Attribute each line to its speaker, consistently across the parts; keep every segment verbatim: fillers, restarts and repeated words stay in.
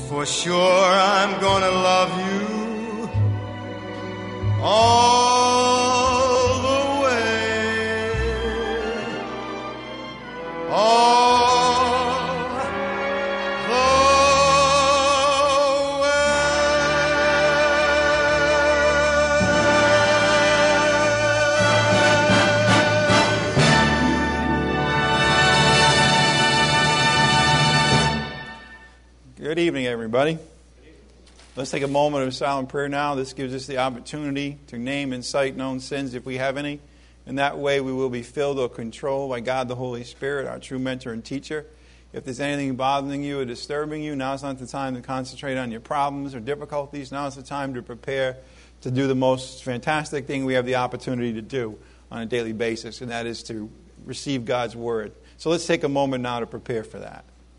Speaker 1: For sure I'm gonna love you all the way, all the
Speaker 2: Good evening, everybody. Let's take a moment of silent prayer now. This gives us the opportunity to name and cite known sins if we have any. In that way, we will be filled or controlled by God the Holy Spirit, our true mentor and teacher. If there's anything bothering you or disturbing you, now's not the time to concentrate on your problems or difficulties. Now's the time to prepare to do the most fantastic thing we have the opportunity to do on a daily basis, and that is to receive God's Word. So let's take a moment now to prepare for that.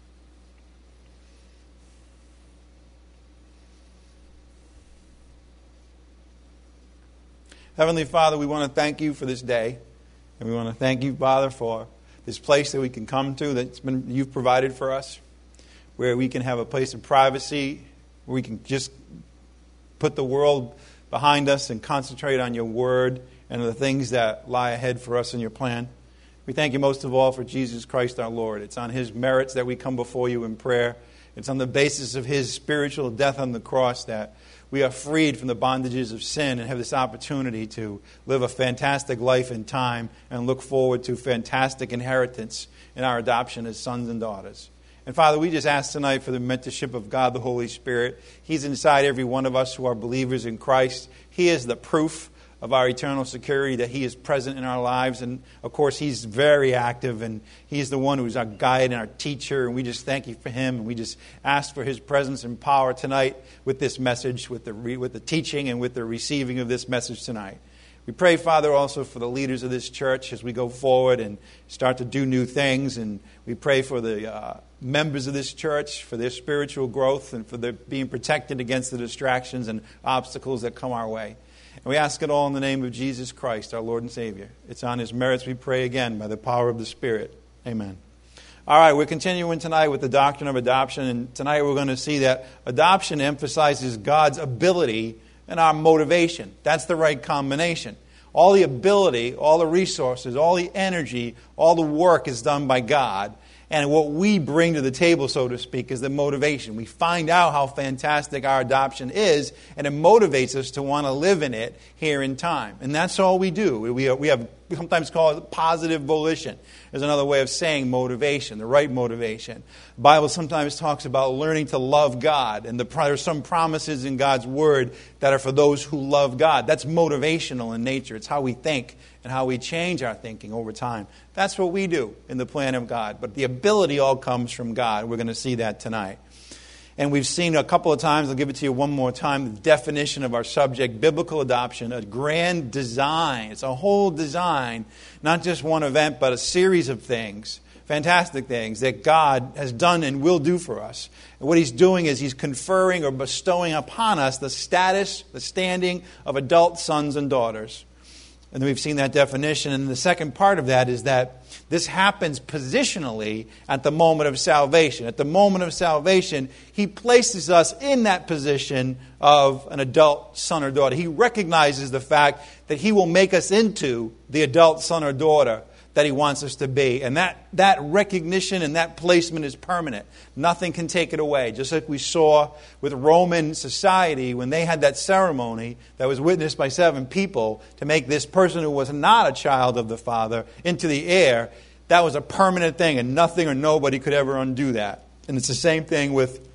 Speaker 2: Heavenly Father, we want to thank you for this day. And we want to thank you, Father, for this place that we can come to that you've provided for us, where we can have a place of privacy, where we can just put the world behind us and concentrate on your word and the things that lie ahead for us in your plan. We thank you most of all for Jesus Christ our Lord. It's on his merits that we come before you in prayer. It's on the basis of his spiritual death on the cross that we are freed from the bondages of sin and have this opportunity to live a fantastic life in time and look forward to fantastic inheritance in our adoption as sons and daughters. And Father, we just ask tonight for the mentorship of God the Holy Spirit. He's inside every one of us who are believers in Christ. He is the proof of our eternal security that he is present in our lives. And of course, he's very active, and he's the one who's our guide and our teacher. And we just thank you for him. And we just ask for his presence and power tonight with this message, with the re- with the teaching and with the receiving of this message tonight. We pray, Father, also for the leaders of this church as we go forward and start to do new things. And we pray for the uh, members of this church, for their spiritual growth and for their being protected against the distractions and obstacles that come our way. And we ask it all in the name of Jesus Christ, our Lord and Savior. It's on his merits we pray again by the power of the Spirit. Amen. All right, we're continuing tonight with the doctrine of adoption. And tonight we're going to see that adoption emphasizes God's ability and our motivation. That's the right combination. All the ability, all the resources, all the energy, all the work is done by God. And what we bring to the table, so to speak, is the motivation. We find out how fantastic our adoption is, and it motivates us to want to live in it here in time. And that's all we do. We, we have we sometimes call it positive volition. There's another way of saying motivation, the right motivation. The Bible sometimes talks about learning to love God, and the, there's some promises in God's Word that are for those who love God. That's motivational in nature. It's how we think and how we change our thinking over time. That's what we do in the plan of God. But the ability all comes from God. We're going to see that tonight. And we've seen a couple of times, I'll give it to you one more time, the definition of our subject, biblical adoption, a grand design. It's a whole design, not just one event, but a series of things, fantastic things that God has done and will do for us. And what he's doing is he's conferring or bestowing upon us the status, the standing of adult sons and daughters. And we've seen that definition. And the second part of that is that this happens positionally at the moment of salvation. At the moment of salvation, he places us in that position of an adult son or daughter. He recognizes the fact that he will make us into the adult son or daughter that he wants us to be. And that, that recognition and that placement is permanent. Nothing can take it away. Just like we saw with Roman society when they had that ceremony that was witnessed by seven people to make this person who was not a child of the Father into the heir. That was a permanent thing, and nothing or nobody could ever undo that. And it's the same thing with,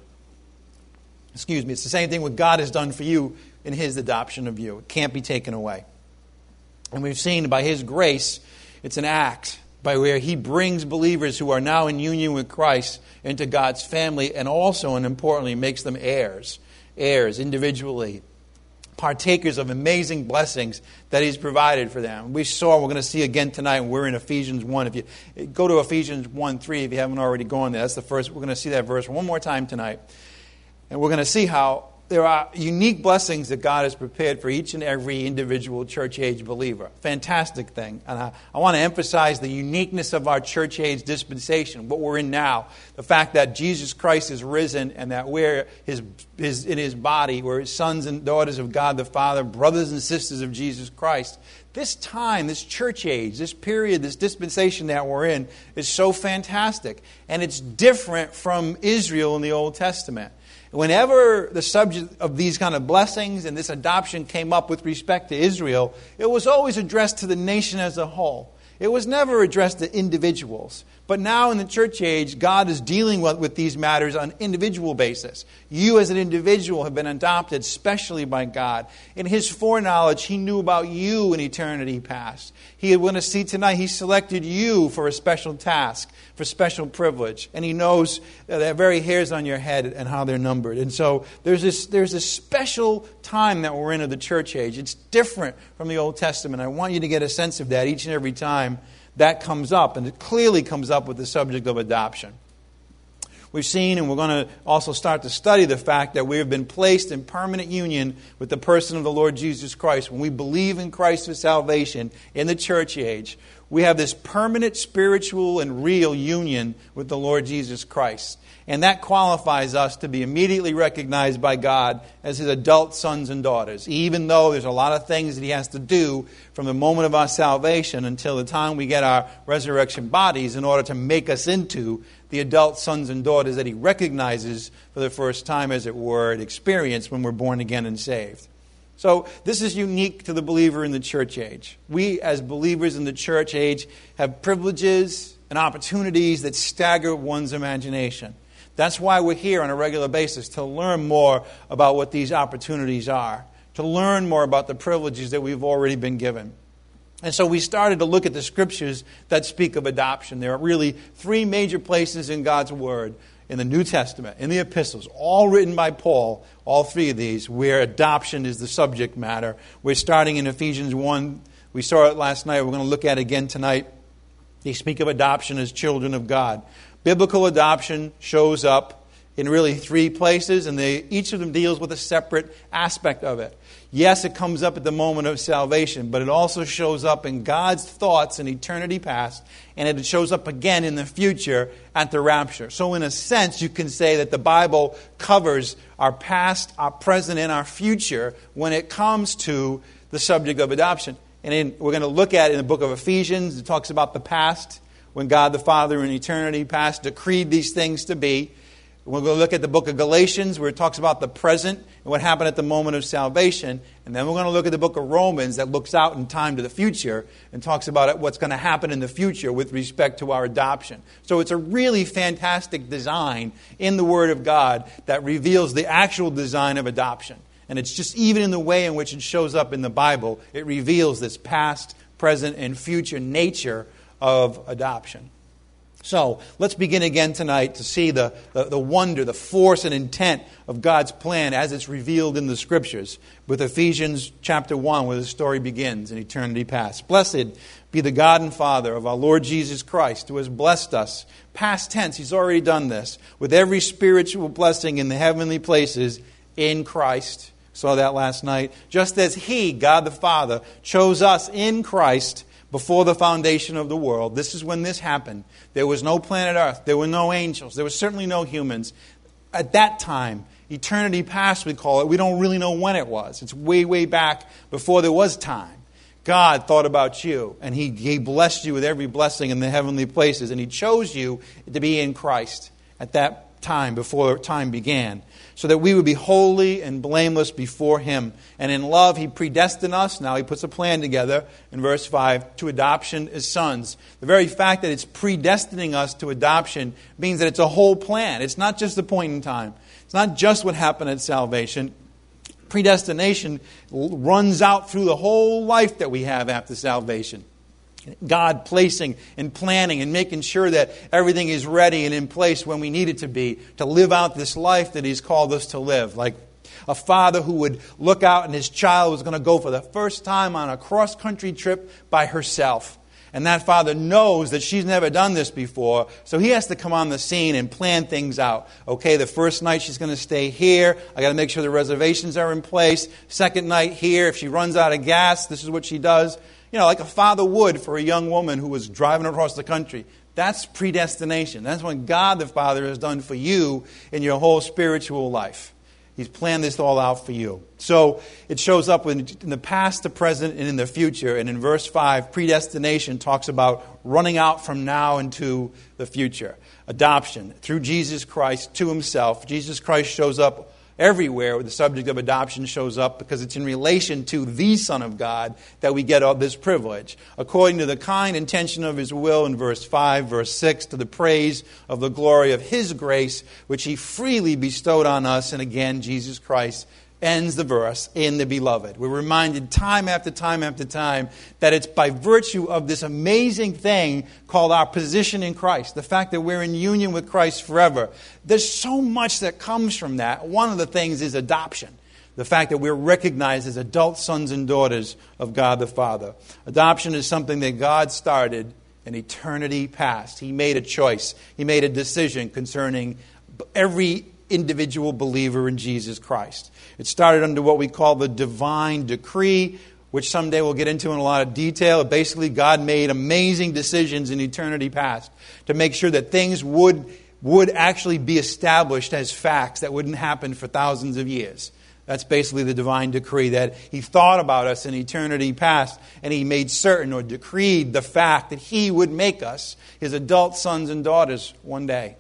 Speaker 2: excuse me, it's the same thing what God has done for you in his adoption of you. It can't be taken away. And we've seen by his grace, it's an act by where he brings believers who are now in union with Christ into God's family, and also, and importantly, makes them heirs, heirs individually, partakers of amazing blessings that he's provided for them. We saw, we're going to see again tonight, we're in Ephesians one. If you go to Ephesians one three, if you haven't already gone there, that's the first, we're going to see that verse one more time tonight. And we're going to see how there are unique blessings that God has prepared for each and every individual church age believer. Fantastic thing. And I, I want to emphasize the uniqueness of our church age dispensation, what we're in now. The fact that Jesus Christ is risen and that we're his, his, in his body, we're his sons and daughters of God the Father, brothers and sisters of Jesus Christ. This time, this church age, this period, this dispensation that we're in is so fantastic. And it's different from Israel in the Old Testament. Whenever the subject of these kind of blessings and this adoption came up with respect to Israel, it was always addressed to the nation as a whole. It was never addressed to individuals. But now in the church age, God is dealing with, with these matters on an individual basis. You as an individual have been adopted specially by God. In His foreknowledge, He knew about you in eternity past. He we're going to see tonight, He selected you for a special task, for special privilege. And He knows the very hairs on your head and how they're numbered. And so there's this, there's this special time that we're in of the church age. It's different from the Old Testament. I want you to get a sense of that each and every time that comes up, and it clearly comes up with the subject of adoption. We've seen, and we're going to also start to study the fact that we have been placed in permanent union with the person of the Lord Jesus Christ. When we believe in Christ for salvation in the church age, we have this permanent spiritual and real union with the Lord Jesus Christ. And that qualifies us to be immediately recognized by God as His adult sons and daughters, even though there's a lot of things that He has to do from the moment of our salvation until the time we get our resurrection bodies in order to make us into the adult sons and daughters that He recognizes for the first time, as it were, and experience when we're born again and saved. So this is unique to the believer in the church age. We, as believers in the church age, have privileges and opportunities that stagger one's imagination. That's why we're here on a regular basis, to learn more about what these opportunities are, to learn more about the privileges that we've already been given. And so we started to look at the scriptures that speak of adoption. There are really three major places in God's Word, in the New Testament, in the epistles, all written by Paul, all three of these, where adoption is the subject matter. We're starting in Ephesians one. We saw it last night. We're going to look at it again tonight. They speak of adoption as children of God. Biblical adoption shows up in really three places, and they, each of them deals with a separate aspect of it. Yes, it comes up at the moment of salvation, but it also shows up in God's thoughts in eternity past, and it shows up again in the future at the rapture. So in a sense, you can say that the Bible covers our past, our present, and our future when it comes to the subject of adoption. And in, we're going to look at it in the book of Ephesians. It talks about the past, when God the Father in eternity past decreed these things to be. We're going to look at the book of Galatians, where it talks about the present and what happened at the moment of salvation. And then we're going to look at the book of Romans that looks out in time to the future and talks about what's going to happen in the future with respect to our adoption. So it's a really fantastic design in the Word of God that reveals the actual design of adoption. And it's just even in the way in which it shows up in the Bible, it reveals this past, present, and future nature of adoption. So let's begin again tonight to see the, the, the wonder, the force and intent of God's plan as it's revealed in the Scriptures with Ephesians chapter one, where the story begins in eternity past. Blessed be the God and Father of our Lord Jesus Christ, who has blessed us, past tense, He's already done this, with every spiritual blessing in the heavenly places in Christ. Saw that last night. Just as He, God the Father, chose us in Christ before the foundation of the world. This is when this happened. There was no planet Earth. There were no angels. There were certainly no humans. At that time, eternity past we call it, we don't really know when it was. It's way, way back before there was time. God thought about you, and He, he blessed you with every blessing in the heavenly places, and He chose you to be in Christ at that time, before time began, so that we would be holy and blameless before Him. And in love, He predestined us. Now He puts a plan together in verse five to adoption as sons. The very fact that it's predestining us to adoption means that it's a whole plan. It's not just a point in time. It's not just what happened at salvation. Predestination runs out through the whole life that we have after salvation. God placing and planning and making sure that everything is ready and in place when we need it to be, to live out this life that He's called us to live. Like a father who would look out and his child was going to go for the first time on a cross-country trip by herself. And that father knows that she's never done this before, so he has to come on the scene and plan things out. Okay, the first night she's going to stay here. I got to make sure the reservations are in place. Second night here, if she runs out of gas, this is what she does. You know, like a father would for a young woman who was driving across the country. That's predestination. That's what God the Father has done for you in your whole spiritual life. He's planned this all out for you. So it shows up in, in the past, the present, and in the future. And in verse five, predestination talks about running out from now into the future. Adoption through Jesus Christ to himself. Jesus Christ shows up everywhere where the subject of adoption shows up because it's in relation to the Son of God that we get all this privilege. According to the kind intention of his will in verse five, verse six, to the praise of the glory of his grace, which he freely bestowed on us. And again, Jesus Christ ends the verse, in the beloved. We're reminded time after time after time that it's by virtue of this amazing thing called our position in Christ, the fact that we're in union with Christ forever. There's so much that comes from that. One of the things is adoption. The fact that we're recognized as adult sons and daughters of God the Father. Adoption is something that God started in eternity past. He made a choice. He made a decision concerning every individual believer in Jesus Christ. It started under what we call the divine decree, which someday we'll get into in a lot of detail. Basically, God made amazing decisions in eternity past to make sure that things would, would actually be established as facts that wouldn't happen for thousands of years. That's basically the divine decree, that he thought about us in eternity past, and he made certain or decreed the fact that he would make us his adult sons and daughters one day.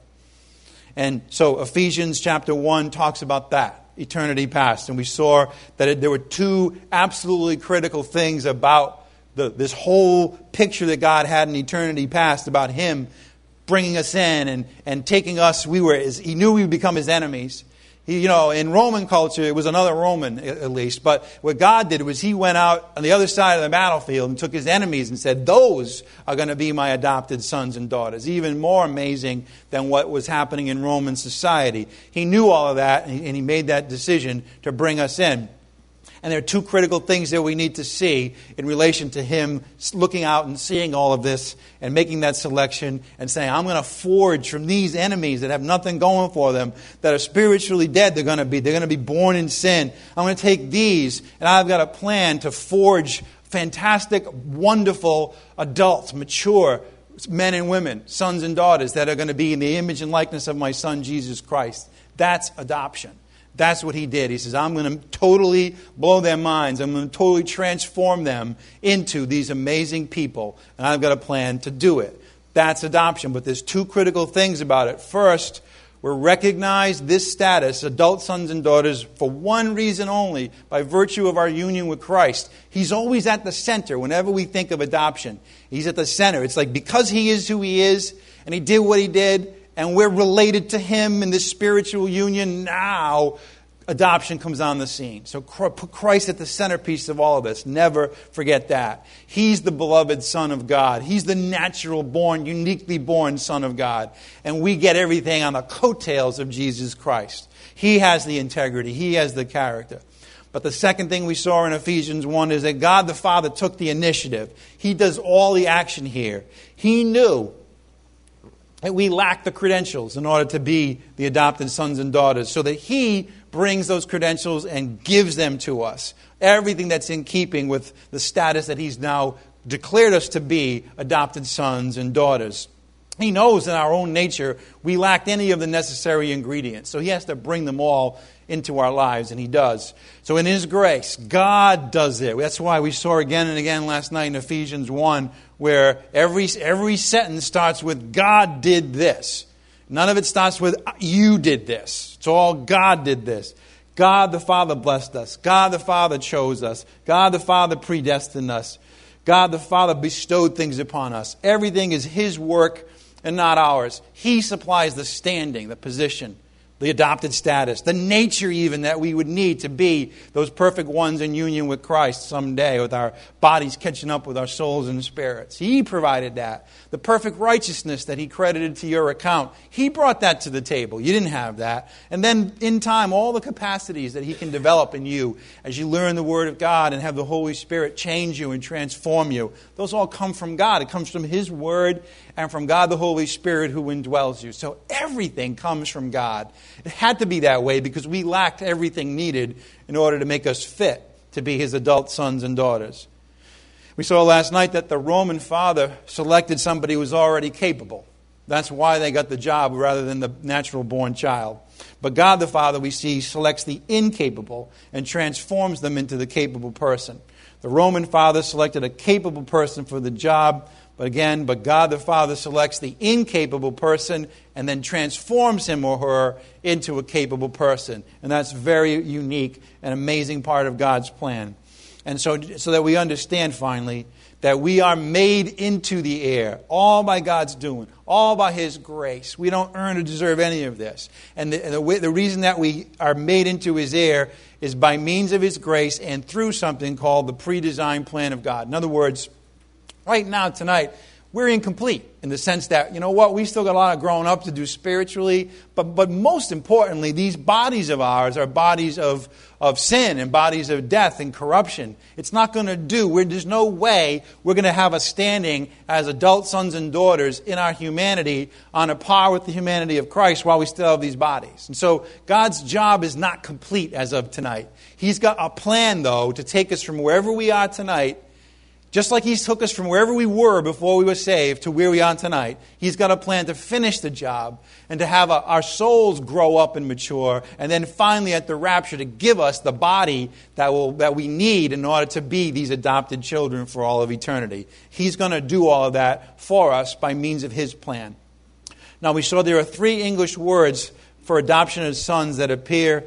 Speaker 2: And so Ephesians chapter one talks about that, eternity past. And we saw that it, there were two absolutely critical things about the, this whole picture that God had in eternity past about him bringing us in and, and taking us. We were, his, he knew we would become his enemies. He, you know, in Roman culture, it was another Roman at least. But what God did was he went out on the other side of the battlefield and took his enemies and said, those are going to be my adopted sons and daughters. Even more amazing than what was happening in Roman society. He knew all of that, and he, and he made that decision to bring us in. And there are two critical things that we need to see in relation to him looking out and seeing all of this and making that selection and saying, I'm going to forge from these enemies that have nothing going for them, that are spiritually dead. They're going to be, they're going to be born in sin. I'm going to take these, and I've got a plan to forge fantastic, wonderful, adult, mature men and women, sons and daughters that are going to be in the image and likeness of my Son, Jesus Christ. That's adoption. That's what he did. He says, I'm going to totally blow their minds. I'm going to totally transform them into these amazing people. And I've got a plan to do it. That's adoption. But there's two critical things about it. First, we're recognized this status, adult sons and daughters, for one reason only, by virtue of our union with Christ. He's always at the center whenever we think of adoption. He's at the center. It's like because he is who he is, and he did what he did, and we're related to him in this spiritual union, now adoption comes on the scene. So put Christ at the centerpiece of all of this. Never forget that. He's the beloved Son of God. He's the natural born, uniquely born Son of God. And we get everything on the coattails of Jesus Christ. He has the integrity. He has the character. But the second thing we saw in Ephesians one is that God the Father took the initiative. He does all the action here. He knew that we lack the credentials in order to be the adopted sons and daughters, so that he brings those credentials and gives them to us. Everything that's in keeping with the status that he's now declared us to be, adopted sons and daughters. He knows in our own nature we lacked any of the necessary ingredients, so he has to bring them all into our lives, and he does. So in his grace, God does it. That's why we saw again and again last night in Ephesians one, where every every sentence starts with God did this. None of it starts with you did this. It's all God did this. God the Father blessed us. God the Father chose us. God the Father predestined us. God the Father bestowed things upon us. Everything is his work and not ours. He supplies the standing, the position, the adopted status, the nature even that we would need to be those perfect ones in union with Christ someday, with our bodies catching up with our souls and spirits. He provided that. The perfect righteousness that He credited to your account, He brought that to the table. You didn't have that. And then in time, all the capacities that He can develop in you as you learn the Word of God and have the Holy Spirit change you and transform you, those all come from God. It comes from His Word and from God the Holy Spirit who indwells you. So everything comes from God. It had to be that way because we lacked everything needed in order to make us fit to be His adult sons and daughters. We saw last night that the Roman father selected somebody who was already capable. That's why they got the job rather than the natural-born child. But God the Father, we see, selects the incapable and transforms them into the capable person. The Roman father selected a capable person for the job, but again, but God the Father selects the incapable person and then transforms him or her into a capable person. And that's very unique and amazing part of God's plan. And so, so that we understand finally that we are made into the heir, all by God's doing, all by His grace. We don't earn or deserve any of this. And the, the, the reason that we are made into His heir is by means of His grace and through something called the pre-designed plan of God. In other words, right now, tonight, we're incomplete in the sense that, you know what, we still got a lot of growing up to do spiritually, but but most importantly, these bodies of ours are bodies of, of sin and bodies of death and corruption. It's not going to do. We're, there's no way we're going to have a standing as adult sons and daughters in our humanity on a par with the humanity of Christ while we still have these bodies. And so God's job is not complete as of tonight. He's got a plan, though, to take us from wherever we are tonight. Just like He took us from wherever we were before we were saved to where we are tonight, He's got a plan to finish the job and to have a, our souls grow up and mature, and then finally at the rapture to give us the body that will that we need in order to be these adopted children for all of eternity. He's going to do all of that for us by means of His plan. Now we saw there are three English words for adoption as sons that appear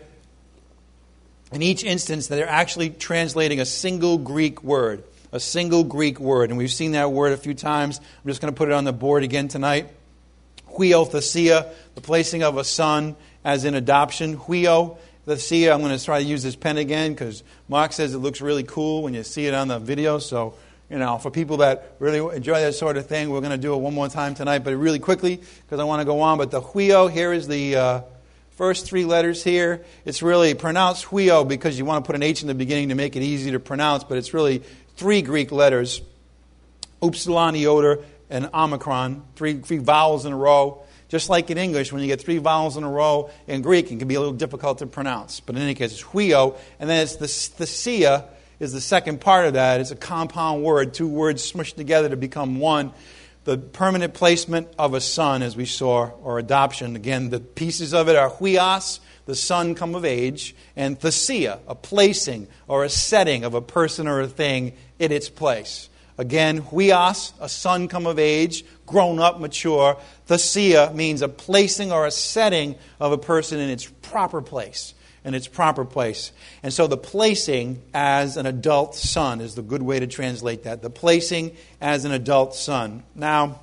Speaker 2: in each instance that are actually translating a single Greek word. A single Greek word. And we've seen that word a few times. I'm just going to put it on the board again tonight. Huiothesia, the placing of a son as in adoption. Huiothesia, I'm going to try to use this pen again because Mark says it looks really cool when you see it on the video. So, you know, for people that really enjoy that sort of thing, we're going to do it one more time tonight, but really quickly because I want to go on. But the huio, here is the uh, first three letters here. It's really pronounced huio because you want to put an H in the beginning to make it easy to pronounce, but it's really three Greek letters, upsilon, iota, and omicron, three, three vowels in a row. Just like in English, when you get three vowels in a row, in Greek, it can be a little difficult to pronounce. But in any case, it's huio, and then it's the thesia is the second part of that. It's a compound word, two words smushed together to become one. The permanent placement of a son, as we saw, or adoption. Again, the pieces of it are huios, the son come of age, and thesia, a placing or a setting of a person or a thing in its place. Again, huios, a son come of age, grown up, mature. Thesia means a placing or a setting of a person in its proper place. In its proper place. And so the placing as an adult son is the good way to translate that. The placing as an adult son. Now,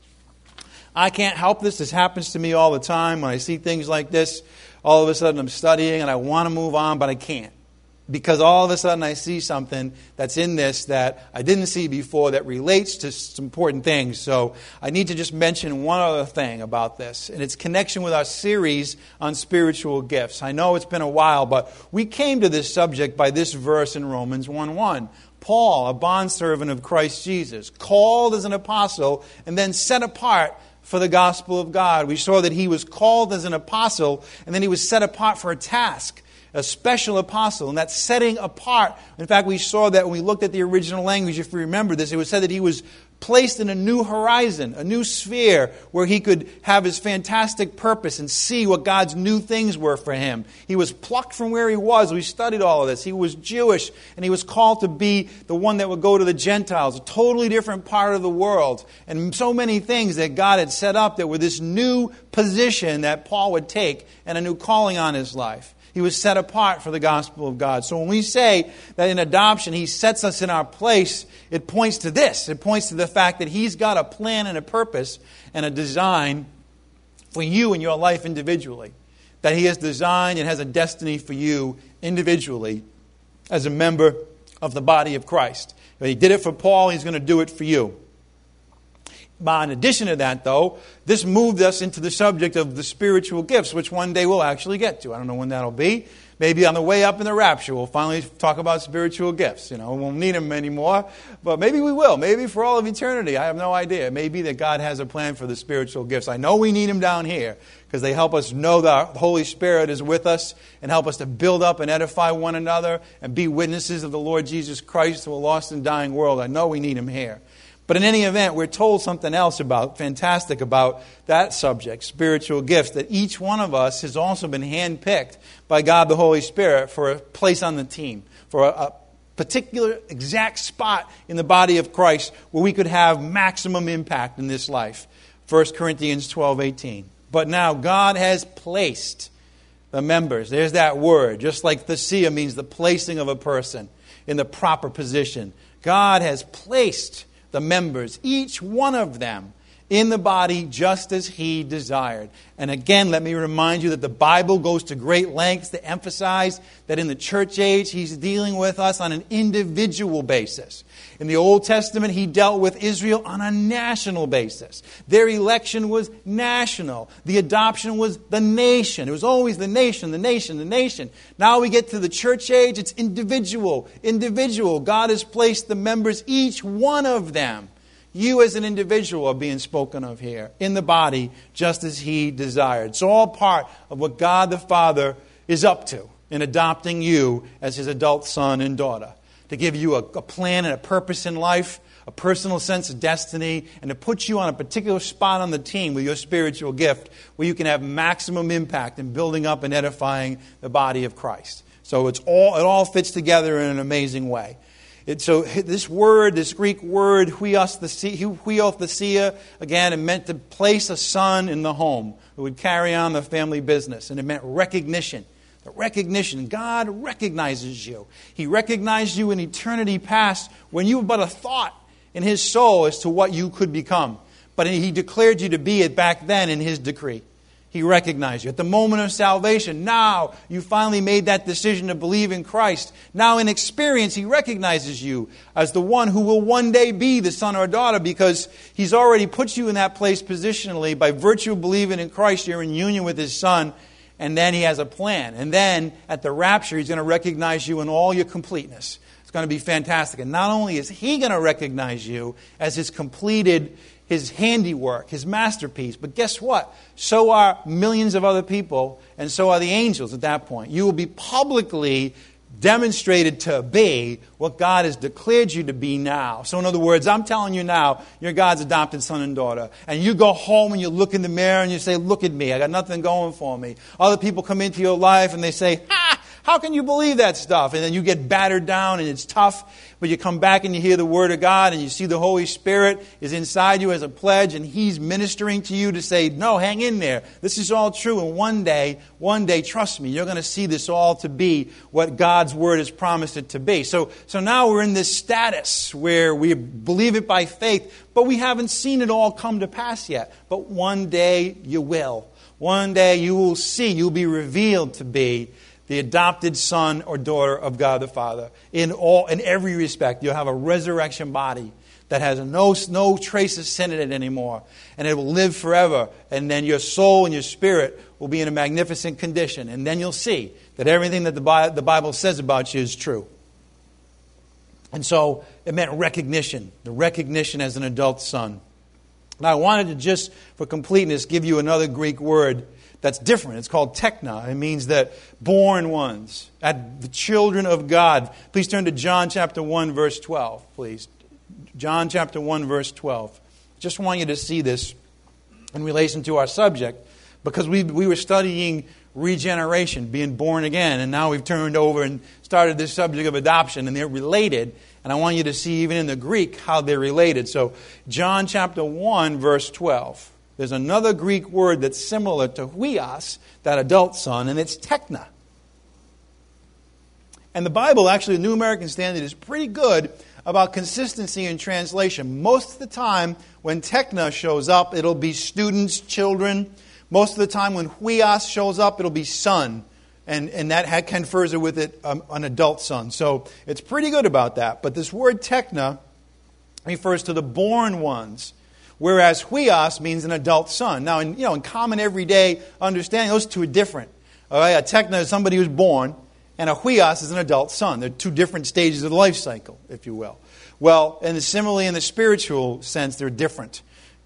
Speaker 2: I can't help this. This happens to me all the time. When I see things like this, all of a sudden I'm studying and I want to move on, but I can't. Because all of a sudden I see something that's in this that I didn't see before that relates to some important things. So I need to just mention one other thing about this, and its connection with our series on spiritual gifts. I know it's been a while, but we came to this subject by this verse in Romans one one. Paul, a bondservant of Christ Jesus, called as an apostle and then set apart for the gospel of God. We saw that he was called as an apostle and then he was set apart for a task. A special apostle, and that's setting apart. In fact, we saw that when we looked at the original language, if you remember this, it was said that he was placed in a new horizon, a new sphere, where he could have his fantastic purpose and see what God's new things were for him. He was plucked from where he was. We studied all of this. He was Jewish, and he was called to be the one that would go to the Gentiles, a totally different part of the world. And so many things that God had set up that were this new position that Paul would take and a new calling on his life. He was set apart for the gospel of God. So when we say that in adoption He sets us in our place, it points to this. It points to the fact that He's got a plan and a purpose and a design for you and your life individually. that He has designed and has a destiny for you individually as a member of the body of Christ. He did it for Paul, He's going to do it for you. But in addition to that, though, this moved us into the subject of the spiritual gifts, which one day we'll actually get to. I don't know when that'll be. Maybe on the way up in the rapture, we'll finally talk about spiritual gifts. You know, we won't need them anymore, but maybe we will. Maybe for all of eternity. I have no idea. It may be that God has a plan for the spiritual gifts. I know we need them down here because they help us know that the Holy Spirit is with us and help us to build up and edify one another and be witnesses of the Lord Jesus Christ to a lost and dying world. I know we need them here. But in any event, we're told something else about, fantastic about that subject, spiritual gifts, that each one of us has also been handpicked by God the Holy Spirit for a place on the team, for a, a particular exact spot in the body of Christ where we could have maximum impact in this life. First Corinthians twelve eighteen. But now God has placed the members, there's that word, just like thesia means the placing of a person in the proper position. God has placed the members, each one of them, in the body just as He desired. And again, let me remind you that the Bible goes to great lengths to emphasize that in the church age, He's dealing with us on an individual basis. In the Old Testament, He dealt with Israel on a national basis. Their election was national. The adoption was the nation. It was always the nation, the nation, the nation. Now we get to the church age, it's individual, individual. God has placed the members, each one of them. You as an individual are being spoken of here in the body just as He desired. It's all part of what God the Father is up to in adopting you as His adult son and daughter. To give you a, a plan and a purpose in life, a personal sense of destiny, and to put you on a particular spot on the team with your spiritual gift where you can have maximum impact in building up and edifying the body of Christ. So it's all it all fits together in an amazing way. It, so this word, this Greek word, huios thesia, again, it meant to place a son in the home who would carry on the family business. And it meant recognition. The recognition. God recognizes you. He recognized you in eternity past when you were but a thought in His soul as to what you could become. But He declared you to be it back then in His decree. He recognized you. At the moment of salvation, now you finally made that decision to believe in Christ. Now in experience, He recognizes you as the one who will one day be the son or daughter because He's already put you in that place positionally. By virtue of believing in Christ, you're in union with His Son, and then He has a plan. And then at the rapture, He's going to recognize you in all your completeness. It's going to be fantastic. And not only is He going to recognize you as His completed His handiwork, His masterpiece. But guess what? So are millions of other people, and so are the angels at that point. You will be publicly demonstrated to be what God has declared you to be now. So in other words, I'm telling you now, you're God's adopted son and daughter. And you go home and you look in the mirror and you say, look at me, I got nothing going for me. Other people come into your life and they say, ha! How can you believe that stuff? And then you get battered down and it's tough. But you come back and you hear the Word of God and you see the Holy Spirit is inside you as a pledge and He's ministering to you to say, no, hang in there. This is all true. And one day, one day, trust me, you're going to see this all to be what God's Word has promised it to be. So, so now we're in this status where we believe it by faith, but we haven't seen it all come to pass yet. But one day you will. One day you will see, you'll be revealed to be the adopted son or daughter of God the Father. In all, in every respect, you'll have a resurrection body that has no, no trace of sin in it anymore. And it will live forever. And then your soul and your spirit will be in a magnificent condition. And then you'll see that everything that the, the Bible says about you is true. And so it meant recognition. The recognition as an adult son. Now I wanted to just, for completeness, give you another Greek word that's different. It's called tekna. It means that born ones, at the children of God. Please turn to John chapter one, verse twelve, please. John chapter one, verse twelve. Just want you to see this in relation to our subject, because we we were studying regeneration, being born again, and now we've turned over and started this subject of adoption, and they're related. And I want you to see even in the Greek how they're related. So John chapter one, verse twelve. There's another Greek word that's similar to huios, that adult son, and it's tekna. And the Bible, actually, the New American Standard, is pretty good about consistency in translation. Most of the time, when tekna shows up, it'll be students, children. Most of the time when huios shows up, it'll be son. And, and that confers with it um, an adult son. So it's pretty good about that. But this word tekna refers to the born ones, whereas huios means an adult son. Now, in, you know, in common everyday understanding, those two are different. All right, a tekna is somebody who's born, and a huios is an adult son. They're two different stages of the life cycle, if you will. Well, and similarly in the spiritual sense, they're different.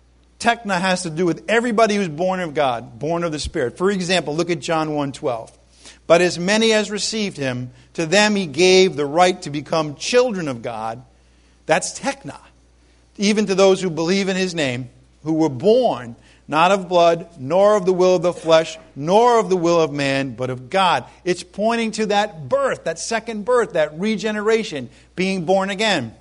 Speaker 2: Tekna has to do with everybody who's born of God, born of the Spirit. For example, look at John one twelve. But as many as received him, to them he gave the right to become children of God. That's tekna. Even to those who believe in his name, who were born not of blood, nor of the will of the flesh, nor of the will of man, but of God. It's pointing to that birth, that second birth, that regeneration, being born again.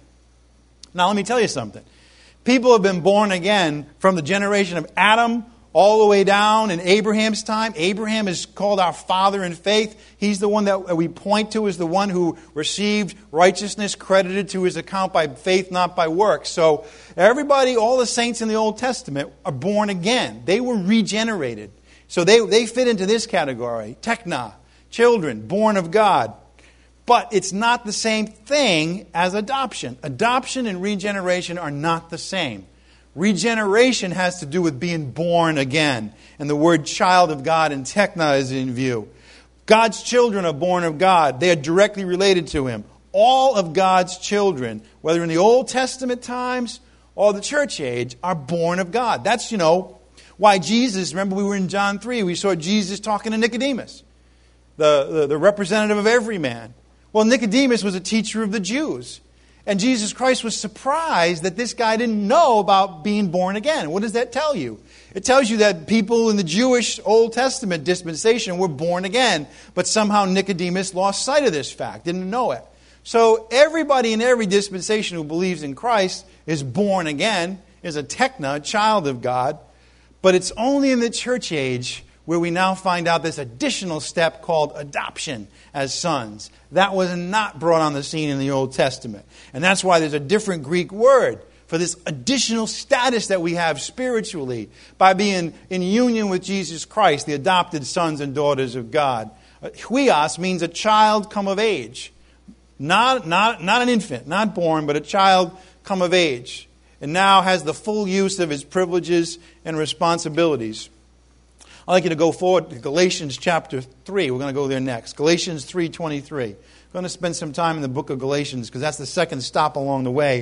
Speaker 2: Now let me tell you something. People have been born again from the generation of Adam all the way down in Abraham's time. Abraham is called our father in faith. He's the one that we point to as the one who received righteousness credited to his account by faith, not by works. So everybody, all the saints in the Old Testament are born again. They were regenerated. So they, they fit into this category. Tekna, children, born of God. But it's not the same thing as adoption. Adoption and regeneration are not the same. Regeneration has to do with being born again. And the word child of God and tekna is in view. God's children are born of God. They are directly related to Him. All of God's children, whether in the Old Testament times or the church age, are born of God. That's, you know, why Jesus, remember we were in John three, we saw Jesus talking to Nicodemus, the, the, the representative of every man. Well, Nicodemus was a teacher of the Jews. And Jesus Christ was surprised that this guy didn't know about being born again. What does that tell you? It tells you that people in the Jewish Old Testament dispensation were born again, but somehow Nicodemus lost sight of this fact, didn't know it. So everybody in every dispensation who believes in Christ is born again, is a tekna, a child of God, but it's only in the church age where we now find out this additional step called adoption as sons. That was not brought on the scene in the Old Testament. And that's why there's a different Greek word for this additional status that we have spiritually by being in union with Jesus Christ, the adopted sons and daughters of God. Huios means a child come of age. Not, not, not an infant, not born, but a child come of age. And now has the full use of his privileges and responsibilities. I'd like you to go forward to Galatians chapter three. We're going to go there next. Galatians three twenty-three. We're going to spend some time in the book of Galatians because that's the second stop along the way.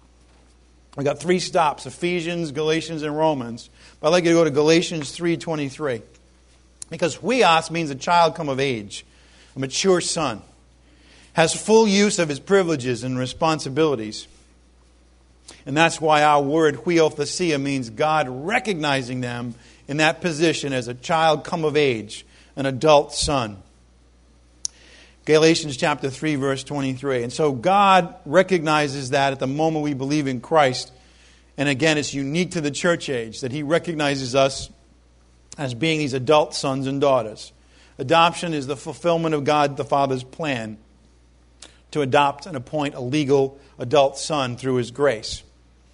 Speaker 2: We've got three stops, Ephesians, Galatians, and Romans. But I'd like you to go to Galatians three twenty-three. Because huios means a child come of age, a mature son, has full use of his privileges and responsibilities. And that's why our word huiothesia means God recognizing them in that position as a child come of age, an adult son. Galatians chapter three, verse twenty-three. And so God recognizes that at the moment we believe in Christ. And again, it's unique to the church age that He recognizes us as being these adult sons and daughters. Adoption is the fulfillment of God the Father's plan to adopt and appoint a legal adult son through His grace.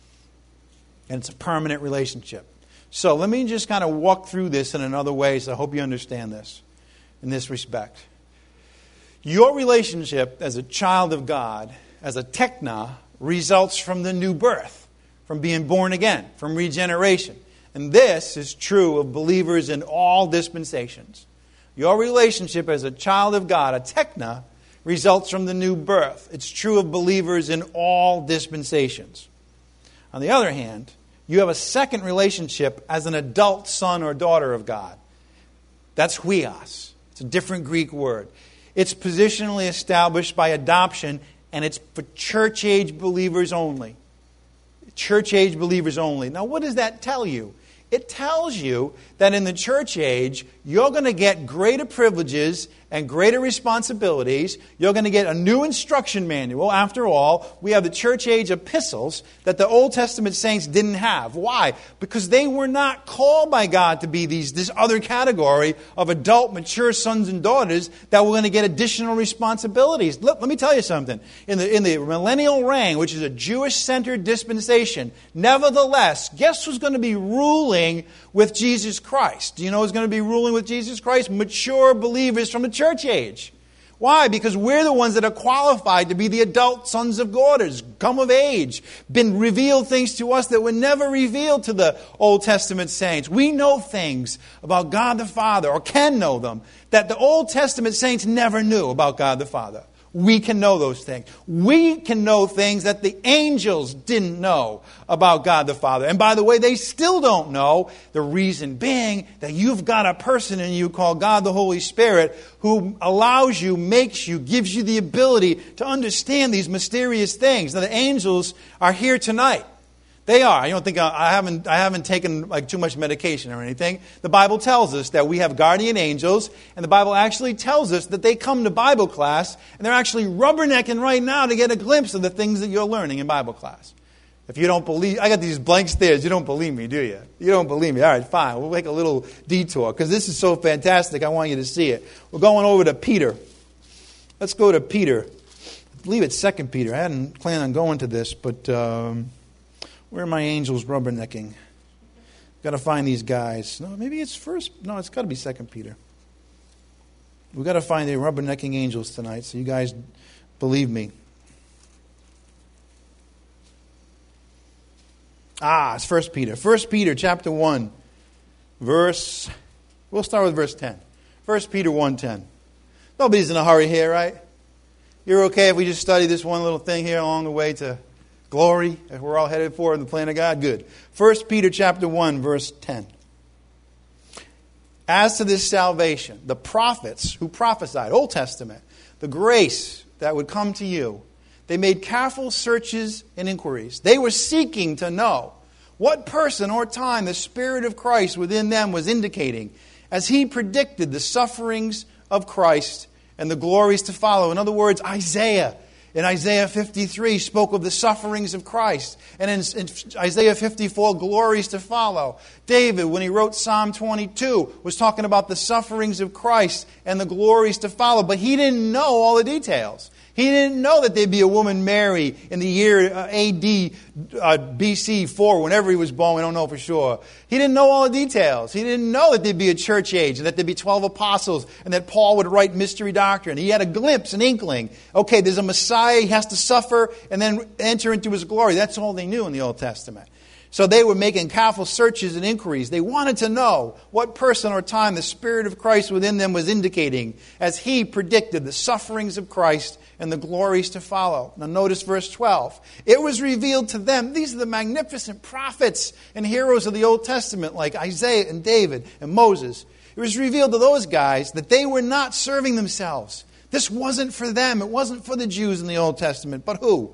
Speaker 2: And it's a permanent relationship. So let me just kind of walk through this in another way, so I hope you understand this in this respect. Your relationship as a child of God, as a tekna, results from the new birth, from being born again, from regeneration. And this is true of believers in all dispensations. Your relationship as a child of God, a tekna, results from the new birth. It's true of believers in all dispensations. On the other hand, you have a second relationship as an adult son or daughter of God. That's huios. It's a different Greek word. It's positionally established by adoption, and it's for church-age believers only. Church-age believers only. Now, what does that tell you? It tells you that in the church age, you're going to get greater privileges and greater responsibilities. You're going to get a new instruction manual. After all, we have the church age epistles that the Old Testament saints didn't have. Why? Because they were not called by God to be these this other category of adult, mature sons and daughters that were going to get additional responsibilities. Let, let me tell you something. In the, in the millennial reign, which is a Jewish-centered dispensation, nevertheless, guess who's going to be ruling with Jesus Christ? Do you know who's going to be ruling with Jesus Christ? Mature believers from the church age. Why? Because we're the ones that are qualified to be the adult sons of daughters, come of age, been revealed things to us that were never revealed to the Old Testament saints. We know things about God the Father, or can know them, that the Old Testament saints never knew about God the Father. We can know those things. We can know things that the angels didn't know about God the Father. And by the way, they still don't know. The reason being that you've got a person in you called God the Holy Spirit who allows you, makes you, gives you the ability to understand these mysterious things. Now, the angels are here tonight. They are. I don't think I, I haven't. I haven't taken like too much medication or anything. The Bible tells us that we have guardian angels, and the Bible actually tells us that they come to Bible class, and they're actually rubbernecking right now to get a glimpse of the things that you're learning in Bible class. If you don't believe, I got these blank stares. You don't believe me, do you? You don't believe me. All right, fine. We'll make a little detour because this is so fantastic. I want you to see it. We're going over to Peter. Let's go to Peter. I believe it's Second Peter. I hadn't planned on going to this, but. Um, Where are my angels rubbernecking? Got to find these guys. No, maybe it's first. No, it's got to be Second Peter. We've got to find the rubbernecking angels tonight, so you guys believe me. Ah, it's First Peter. First Peter chapter one, verse. We'll start with verse ten. First Peter one ten. Nobody's in a hurry here, right? You're okay if we just study this one little thing here along the way to glory, if we're all headed for in the plan of God? Good. First Peter chapter one, verse ten. As to this salvation, the prophets who prophesied, Old Testament, the grace that would come to you, they made careful searches and inquiries. They were seeking to know what person or time the Spirit of Christ within them was indicating as He predicted the sufferings of Christ and the glories to follow. In other words, Isaiah in Isaiah fifty-three spoke of the sufferings of Christ. And in, in Isaiah fifty-four, glories to follow. David, when he wrote Psalm twenty-two, was talking about the sufferings of Christ and the glories to follow. But he didn't know all the details. He didn't know that there'd be a woman Mary in the year uh, A D, uh, B C four, whenever he was born. We don't know for sure. He didn't know all the details. He didn't know that there'd be a church age and that there'd be twelve apostles and that Paul would write mystery doctrine. He had a glimpse, an inkling. Okay, there's a Messiah. He has to suffer and then enter into His glory. That's all they knew in the Old Testament. So they were making careful searches and inquiries. They wanted to know what person or time the Spirit of Christ within them was indicating as He predicted the sufferings of Christ and the glories to follow. Now notice verse twelve. It was revealed to them. These are the magnificent prophets and heroes of the Old Testament like Isaiah and David and Moses. It was revealed to those guys that they were not serving themselves. This wasn't for them. It wasn't for the Jews in the Old Testament. But who?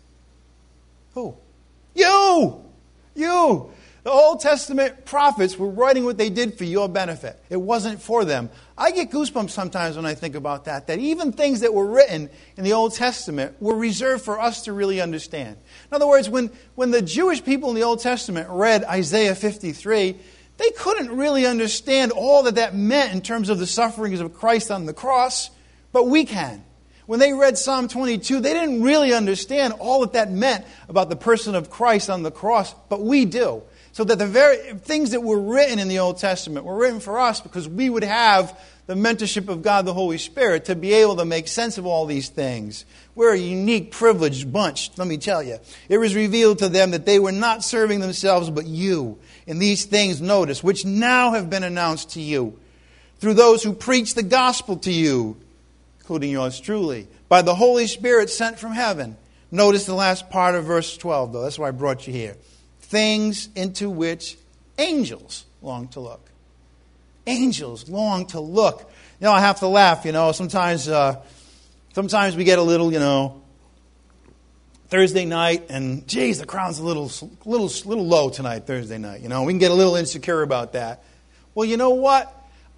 Speaker 2: Who? You! You! The Old Testament prophets were writing what they did for your benefit. It wasn't for them. I get goosebumps sometimes when I think about that, that even things that were written in the Old Testament were reserved for us to really understand. In other words, when, when the Jewish people in the Old Testament read Isaiah fifty-three, they couldn't really understand all that that meant in terms of the sufferings of Christ on the cross, but we can. When they read Psalm twenty-two, they didn't really understand all that that meant about the person of Christ on the cross, but we do. So that the very things that were written in the Old Testament were written for us because we would have the mentorship of God the Holy Spirit to be able to make sense of all these things. We're a unique, privileged bunch, let me tell you. It was revealed to them that they were not serving themselves but you. And these things, notice, which now have been announced to you through those who preach the gospel to you, including yours truly, by the Holy Spirit sent from heaven. Notice the last part of verse twelve, though. That's why I brought you here. Things into which angels long to look. Angels long to look. You know, I have to laugh, you know. Sometimes uh, sometimes we get a little, you know, Thursday night, and geez, the crowd's a little, little, little low tonight, Thursday night. You know, we can get a little insecure about that. Well, you know what?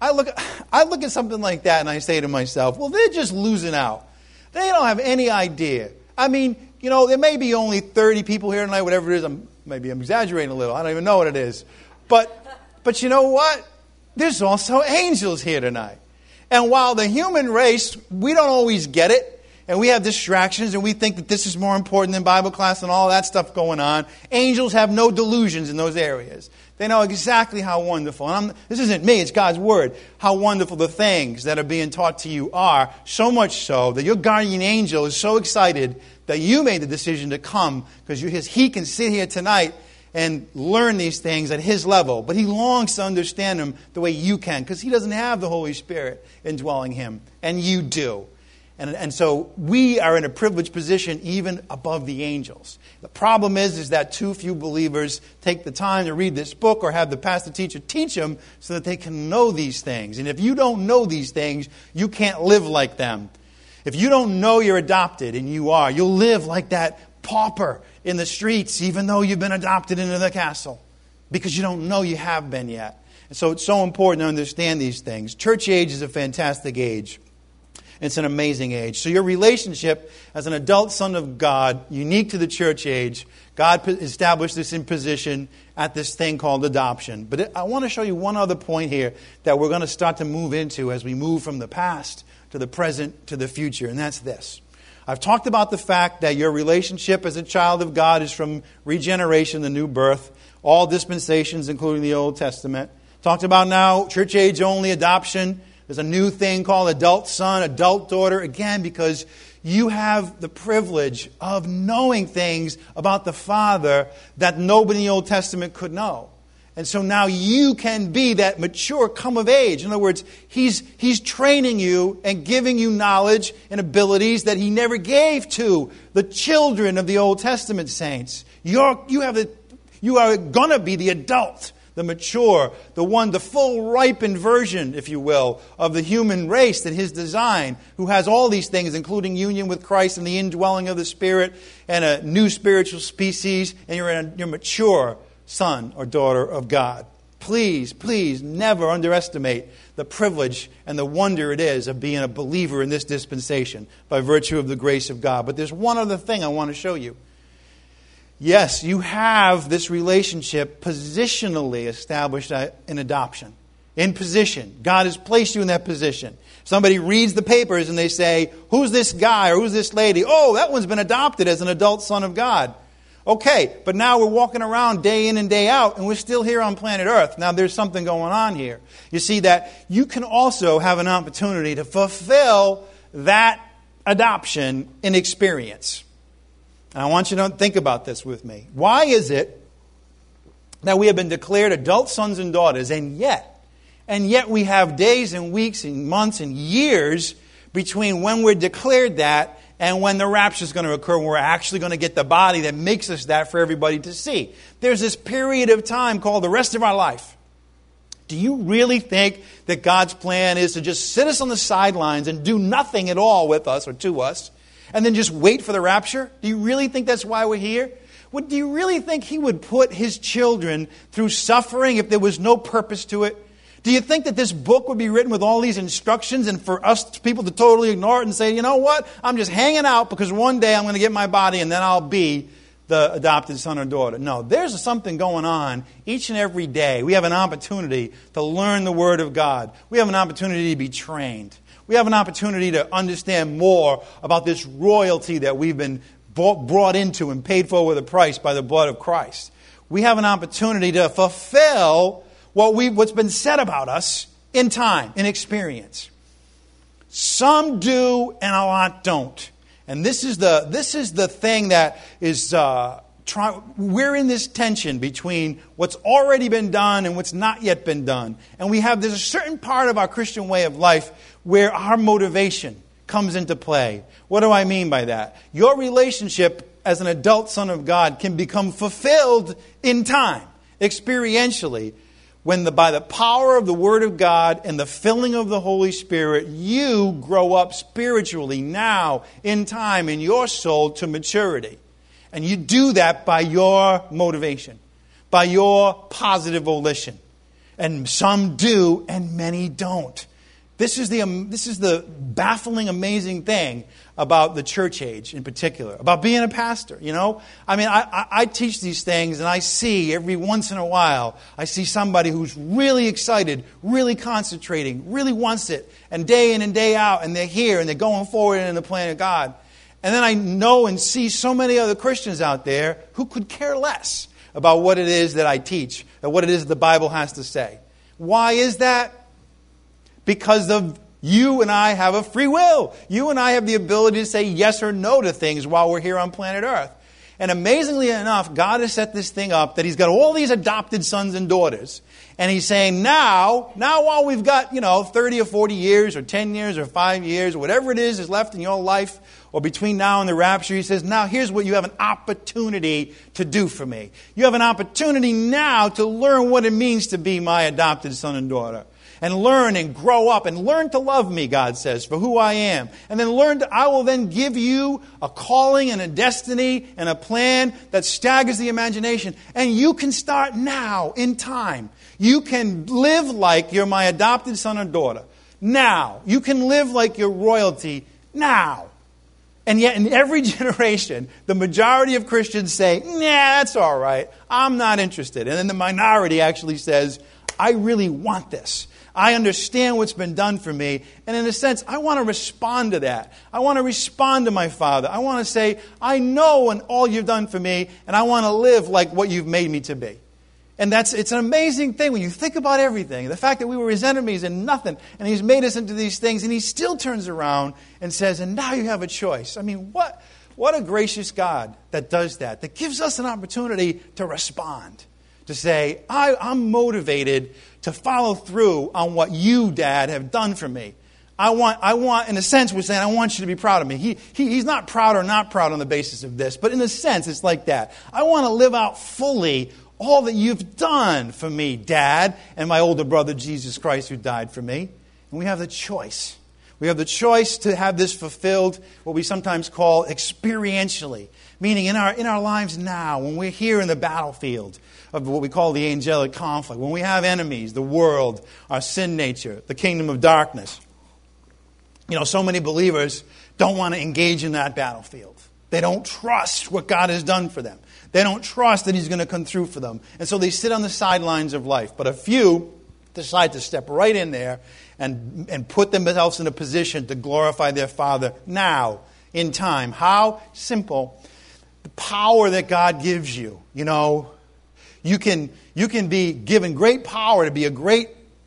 Speaker 2: I look, I look at something like that and I say to myself, well, they're just losing out. They don't have any idea. I mean, you know, there may be only thirty people here tonight, whatever it is. I'm, maybe I'm exaggerating a little. I don't even know what it is. But, but you know what? There's also angels here tonight. And while the human race, we don't always get it, and we have distractions, and we think that this is more important than Bible class and all that stuff going on, angels have no delusions in those areas. They know exactly how wonderful, and I'm, this isn't me, it's God's Word, how wonderful the things that are being taught to you are, so much so that your guardian angel is so excited that you made the decision to come, because he can sit here tonight and learn these things at his level. But he longs to understand them the way you can, because he doesn't have the Holy Spirit indwelling him, and you do. And, and so we are in a privileged position even above the angels. The problem is, is that too few believers take the time to read this book or have the pastor teacher teach them so that they can know these things. And if you don't know these things, you can't live like them. If you don't know you're adopted, and you are, you'll live like that pauper in the streets even though you've been adopted into the castle, because you don't know you have been yet. And so it's so important to understand these things. Church age is a fantastic age. It's an amazing age. So your relationship as an adult son of God, unique to the church age, God established this in position at this thing called adoption. But I want to show you one other point here that we're going to start to move into as we move from the past to the present to the future, and that's this. I've talked about the fact that your relationship as a child of God is from regeneration, the new birth, all dispensations, including the Old Testament. Talked about now church age only adoption. There's a new thing called adult son, adult daughter, again, because you have the privilege of knowing things about the Father that nobody in the Old Testament could know. And so now you can be that mature come of age. In other words, he's, he's training you and giving you knowledge and abilities that he never gave to the children of the Old Testament saints. You're, you, have the, you are going to be the adult, the mature, the one, the full ripened version, if you will, of the human race that his design, who has all these things, including union with Christ and the indwelling of the Spirit and a new spiritual species, and you're, in a, you're mature son or daughter of God. Please, please never underestimate the privilege and the wonder it is of being a believer in this dispensation by virtue of the grace of God. But there's one other thing I want to show you. Yes, you have this relationship positionally established in adoption. In position. God has placed you in that position. Somebody reads the papers and they say, who's this guy or who's this lady? Oh, that one's been adopted as an adult son of God. Okay, but now we're walking around day in and day out, and we're still here on planet Earth. Now there's something going on here. You see that you can also have an opportunity to fulfill that adoption in experience. And I want you to think about this with me. Why is it that we have been declared adult sons and daughters, and yet, and yet we have days and weeks and months and years between when we're declared that and when the rapture is going to occur, when we're actually going to get the body that makes us that for everybody to see? There's this period of time called the rest of our life. Do you really think that God's plan is to just sit us on the sidelines and do nothing at all with us or to us, and then just wait for the rapture? Do you really think that's why we're here? Would, do you really think He would put His children through suffering if there was no purpose to it? Do you think that this book would be written with all these instructions and for us people to totally ignore it and say, you know what, I'm just hanging out because one day I'm going to get my body and then I'll be the adopted son or daughter? No, there's something going on each and every day. We have an opportunity to learn the Word of God. We have an opportunity to be trained. We have an opportunity to understand more about this royalty that we've been brought into and paid for with a price by the blood of Christ. We have an opportunity to fulfill what we what's been said about us in time, in experience. Some do and a lot don't. And this is the this is the thing that is uh, try, we're in this tension between what's already been done and what's not yet been done. And we have there's a certain part of our Christian way of life where our motivation comes into play. What do I mean by that? Your relationship as an adult son of God can become fulfilled in time, experientially, when the, by the power of the Word of God and the filling of the Holy Spirit, you grow up spiritually now in time in your soul to maturity. And you do that by your motivation, by your positive volition. And some do, and many don't. This is the um, this is the baffling, amazing thing about the church age in particular, about being a pastor, you know? I mean, I, I, I teach these things, and I see every once in a while, I see somebody who's really excited, really concentrating, really wants it, and day in and day out, and they're here, and they're going forward in the plan of God. And then I know and see so many other Christians out there who could care less about what it is that I teach, or what it is the Bible has to say. Why is that? Because of you and I have a free will. You and I have the ability to say yes or no to things while we're here on planet Earth. And amazingly enough, God has set this thing up that He's got all these adopted sons and daughters. And He's saying now, now while we've got, you know, thirty or forty years or ten years or five years or whatever it is is left in your life or between now and the rapture, He says, now here's what you have an opportunity to do for me. You have an opportunity now to learn what it means to be my adopted son and daughter. And learn and grow up and learn to love me, God says, for who I am. And then learn to, I will then give you a calling and a destiny and a plan that staggers the imagination. And you can start now in time. You can live like you're my adopted son or daughter. Now. You can live like you're royalty now. And yet in every generation, the majority of Christians say, nah, that's all right. I'm not interested. And then the minority actually says, I really want this. I understand what's been done for me. And in a sense, I want to respond to that. I want to respond to my Father. I want to say, I know and all you've done for me, and I want to live like what you've made me to be. And that's it's an amazing thing when you think about everything. The fact that we were His enemies and nothing, and He's made us into these things, and He still turns around and says, and now you have a choice. I mean, what, what a gracious God that does that, that gives us an opportunity to respond. To say, I, I'm motivated to follow through on what you, Dad, have done for me. I want, I want, in a sense, we're saying, I want you to be proud of me. He, he, he's not proud or not proud on the basis of this, but in a sense, it's like that. I want to live out fully all that you've done for me, Dad, and my older brother, Jesus Christ, who died for me. And we have the choice. We have the choice to have this fulfilled, what we sometimes call experientially, meaning in our, in our lives now, when we're here in the battlefield of what we call the angelic conflict, when we have enemies, the world, our sin nature, the kingdom of darkness. You know, so many believers don't want to engage in that battlefield. They don't trust what God has done for them. They don't trust that He's going to come through for them. And so they sit on the sidelines of life. But a few decide to step right in there and, and put themselves in a position to glorify their Father now, in time. How? Simple. The power that God gives you, you know, You can, you can be given great power to be a great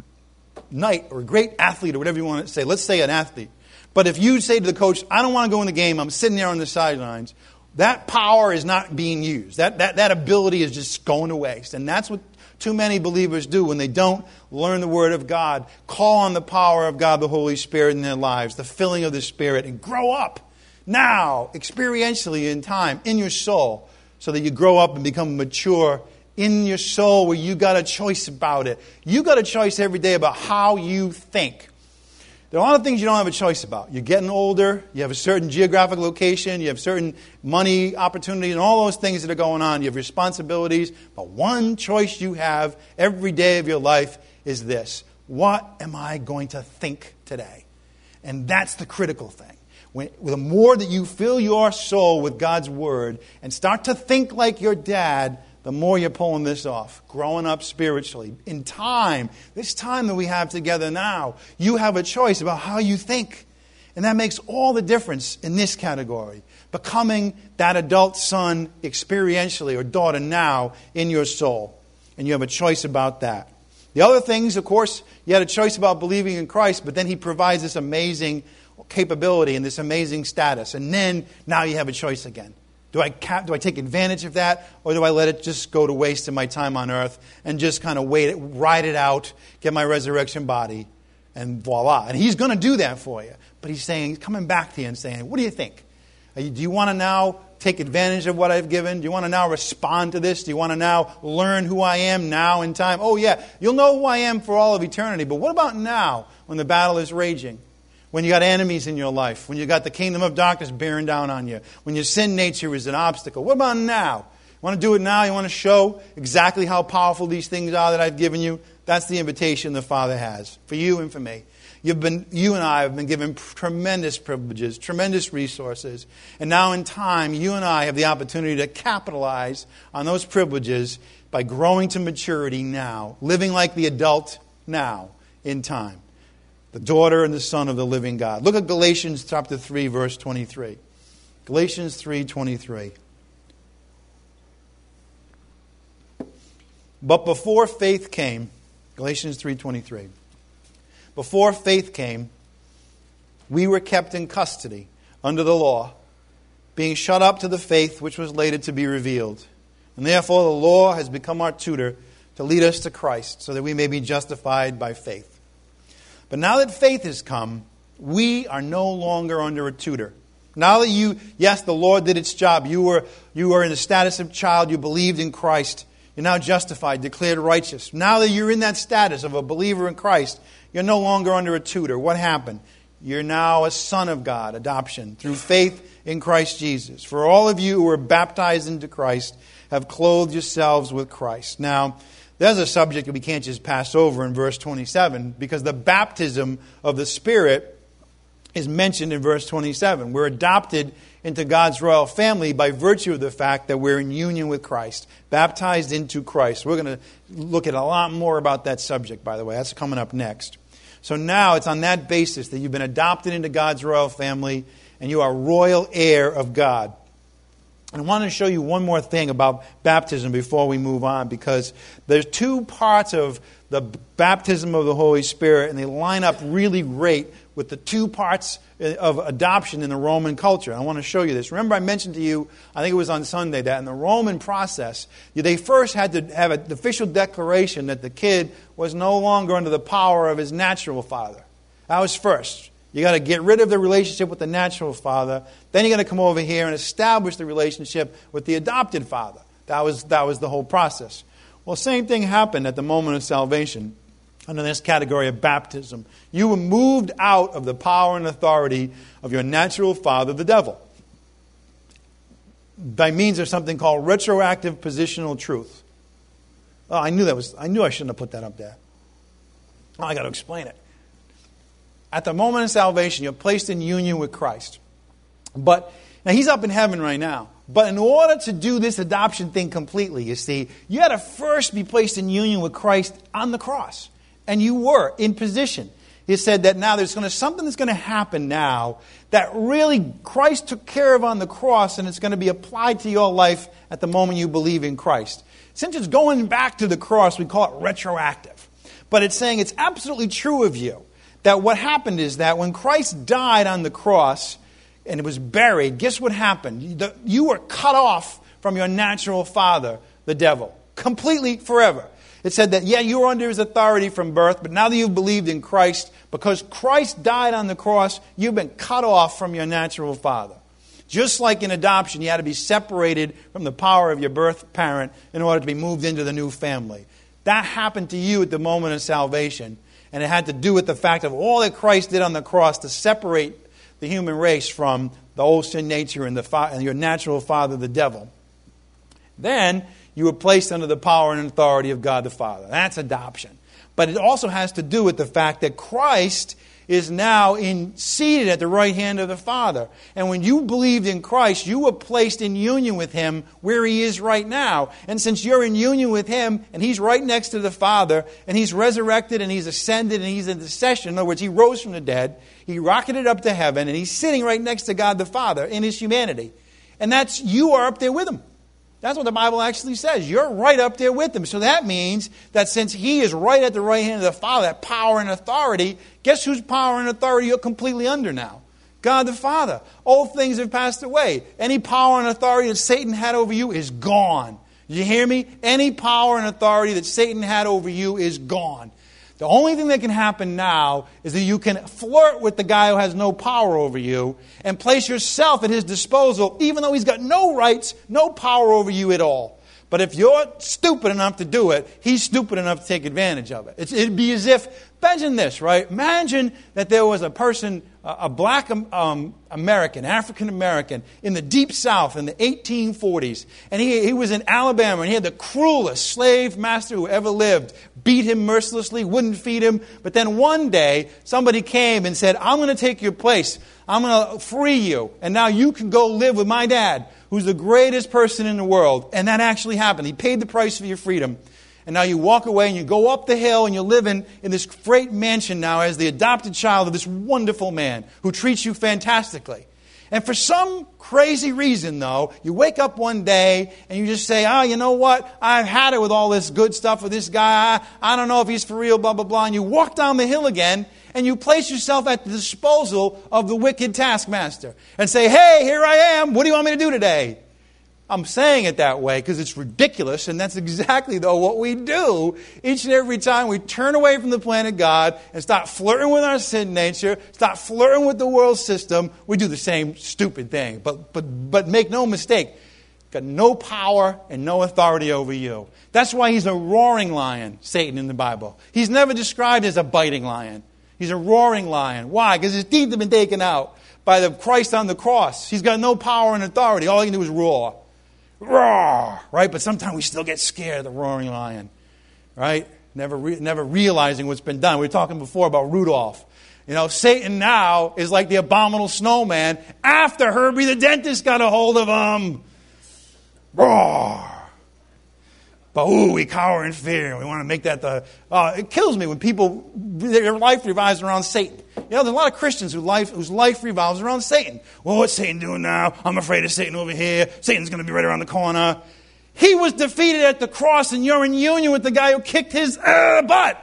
Speaker 2: knight or a great athlete or whatever you want to say. Let's say an athlete. But if you say to the coach, I don't want to go in the game, I'm sitting there on the sidelines, that power is not being used. That, that, that ability is just going to waste. And that's what too many believers do when they don't learn the Word of God, call on the power of God, the Holy Spirit in their lives, the filling of the Spirit, and grow up now, experientially in time, in your soul, so that you grow up and become mature in your soul where you got a choice about it. You got a choice every day about how you think. There are a lot of things you don't have a choice about. You're getting older, you have a certain geographic location, you have certain money opportunities, and all those things that are going on. You have responsibilities. But one choice you have every day of your life is this. What am I going to think today? And that's the critical thing. When, the more that you fill your soul with God's Word and start to think like your dad, the more you're pulling this off, growing up spiritually. In time, this time that we have together now, you have a choice about how you think. And that makes all the difference in this category. Becoming that adult son experientially or daughter now in your soul. And you have a choice about that. The other things, of course, you had a choice about believing in Christ, but then He provides this amazing capability and this amazing status. And then, now you have a choice again. Do I cap, do I take advantage of that, or do I let it just go to waste in my time on earth and just kind of wait it, ride it out, get my resurrection body, and voila. And He's going to do that for you. But He's saying, He's coming back to you and saying, what do you think? Do you want to now take advantage of what I've given? Do you want to now respond to this? Do you want to now learn who I am now in time? Oh yeah, you'll know who I am for all of eternity. But what about now when the battle is raging? When you got enemies in your life, when you got the kingdom of darkness bearing down on you, when your sin nature is an obstacle. What about now? Want to do it now? You want to show exactly how powerful these things are that I've given you? That's the invitation the Father has for you and for me. You've been, you and I have been given tremendous privileges, tremendous resources. And now in time, you and I have the opportunity to capitalize on those privileges by growing to maturity now, living like the adult now in time. The daughter and the son of the living God. Look at Galatians chapter three, verse twenty-three. Galatians three twenty-three. But before faith came, Galatians three twenty-three. Before faith came, we were kept in custody under the law, being shut up to the faith which was later to be revealed. And therefore the law has become our tutor to lead us to Christ, so that we may be justified by faith. But now that faith has come, we are no longer under a tutor. Now that you, yes, the law did its job. You were, you were in the status of child. You believed in Christ. You're now justified, declared righteous. Now that you're in that status of a believer in Christ, you're no longer under a tutor. What happened? You're now a son of God, adoption, through faith in Christ Jesus. For all of you who are baptized into Christ have clothed yourselves with Christ. Now, there's a subject that we can't just pass over in verse twenty-seven, because the baptism of the Spirit is mentioned in verse twenty-seven. We're adopted into God's royal family by virtue of the fact that we're in union with Christ, baptized into Christ. We're going to look at a lot more about that subject, by the way. That's coming up next. So now it's on that basis that you've been adopted into God's royal family and you are royal heir of God. And I want to show you one more thing about baptism before we move on, because there's two parts of the baptism of the Holy Spirit, and they line up really great with the two parts of adoption in the Roman culture. I want to show you this. Remember I mentioned to you, I think it was on Sunday, that in the Roman process, they first had to have an official declaration that the kid was no longer under the power of his natural father. That was first. You got to get rid of the relationship with the natural father. Then you got to come over here and establish the relationship with the adopted father. That was, that was the whole process. Well, same thing happened at the moment of salvation under this category of baptism. You were moved out of the power and authority of your natural father, the devil, by means of something called retroactive positional truth. Oh, I knew that was. I knew I shouldn't have put that up there. Oh, I got to explain it. At the moment of salvation, you're placed in union with Christ. But now he's up in heaven right now. But in order to do this adoption thing completely, you see, you had to first be placed in union with Christ on the cross. And you were in position. He said that now there's going to something that's going to happen now that really Christ took care of on the cross, and it's going to be applied to your life at the moment you believe in Christ. Since it's going back to the cross, we call it retroactive. But it's saying it's absolutely true of you that what happened is that when Christ died on the cross and it was buried, guess what happened? You were cut off from your natural father, the devil, completely forever. It said that, yeah, you were under his authority from birth, but now that you've believed in Christ, because Christ died on the cross, you've been cut off from your natural father. Just like in adoption, you had to be separated from the power of your birth parent in order to be moved into the new family. That happened to you at the moment of salvation, and it had to do with the fact of all that Christ did on the cross to separate the human race from the old sin nature and, the fa- and your natural father, the devil. Then you were placed under the power and authority of God the Father. That's adoption. But it also has to do with the fact that Christ is now in, seated at the right hand of the Father. And when you believed in Christ, you were placed in union with Him where He is right now. And since you're in union with Him, and He's right next to the Father, and He's resurrected, and He's ascended, and He's in intercession, in other words, He rose from the dead, He rocketed up to heaven, and He's sitting right next to God the Father in His humanity. And that's, you are up there with Him. That's what the Bible actually says. You're right up there with Him. So that means that since He is right at the right hand of the Father, that power and authority, guess whose power and authority you're completely under now? God the Father. Old things have passed away. Any power and authority that Satan had over you is gone. Did you hear me? Any power and authority that Satan had over you is gone. The only thing that can happen now is that you can flirt with the guy who has no power over you and place yourself at his disposal, even though he's got no rights, no power over you at all. But if you're stupid enough to do it, he's stupid enough to take advantage of it. It's, it'd be as if, imagine this, right? Imagine that there was a person a black um, American, African American, in the Deep South in the eighteen forties. And he, he was in Alabama, and he had the cruelest slave master who ever lived. Beat him mercilessly, wouldn't feed him. But then one day, somebody came and said, I'm going to take your place. I'm going to free you. And now you can go live with my dad, who's the greatest person in the world. And that actually happened. He paid the price for your freedom. And now you walk away and you go up the hill and you live in, in this great mansion now as the adopted child of this wonderful man who treats you fantastically. And for some crazy reason, though, you wake up one day and you just say, oh, you know what? I've had it with all this good stuff with this guy. I, I don't know if he's for real, blah, blah, blah. And you walk down the hill again and you place yourself at the disposal of the wicked taskmaster and say, hey, here I am. What do you want me to do today? I'm saying it that way because it's ridiculous, and that's exactly, though, what we do each and every time we turn away from the plan of God and start flirting with our sin nature, start flirting with the world system. We do the same stupid thing, but but but make no mistake, got no power and no authority over you. That's why he's a roaring lion, Satan, in the Bible. He's never described as a biting lion. He's a roaring lion. Why? Because his teeth have been taken out by the Christ on the cross. He's got no power and authority. All he can do is roar. Roar, right? But sometimes we still get scared of the roaring lion, right? Never re- never realizing what's been done. We were talking before about Rudolph. You know, Satan now is like the abominable snowman after Herbie the dentist got a hold of him. Roar. But ooh, we cower in fear. We want to make that the... Uh, it kills me when people, their life revolves around Satan. You know, there's a lot of Christians whose life, whose life revolves around Satan. Well, what's Satan doing now? I'm afraid of Satan over here. Satan's going to be right around the corner. He was defeated at the cross, and you're in union with the guy who kicked his uh, butt.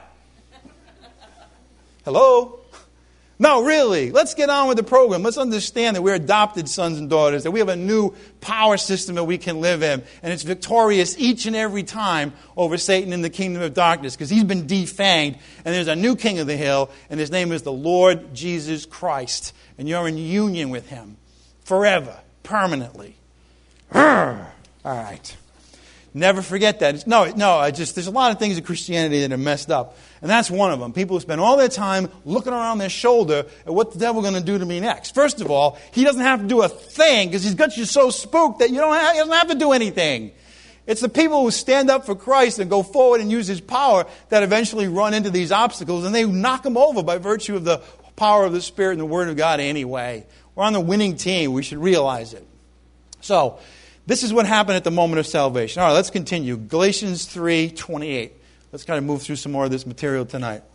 Speaker 2: Hello? No, really. Let's get on with the program. Let's understand that we're adopted sons and daughters, that we have a new power system that we can live in, and it's victorious each and every time over Satan in the kingdom of darkness, because he's been defanged, and there's a new king of the hill, and his name is the Lord Jesus Christ, and you're in union with him forever, permanently. All right. Never forget that. No, no, I just there's a lot of things in Christianity that are messed up. And that's one of them. People who spend all their time looking around their shoulder at what the devil's going to do to me next. First of all, he doesn't have to do a thing because he's got you so spooked that you don't have, he doesn't have to do anything. It's the people who stand up for Christ and go forward and use his power that eventually run into these obstacles, and they knock them over by virtue of the power of the Spirit and the Word of God anyway. We're on the winning team. We should realize it. So, this is what happened at the moment of salvation. All right, let's continue. Galatians three twenty-eight. Let's kind of move through some more of this material tonight.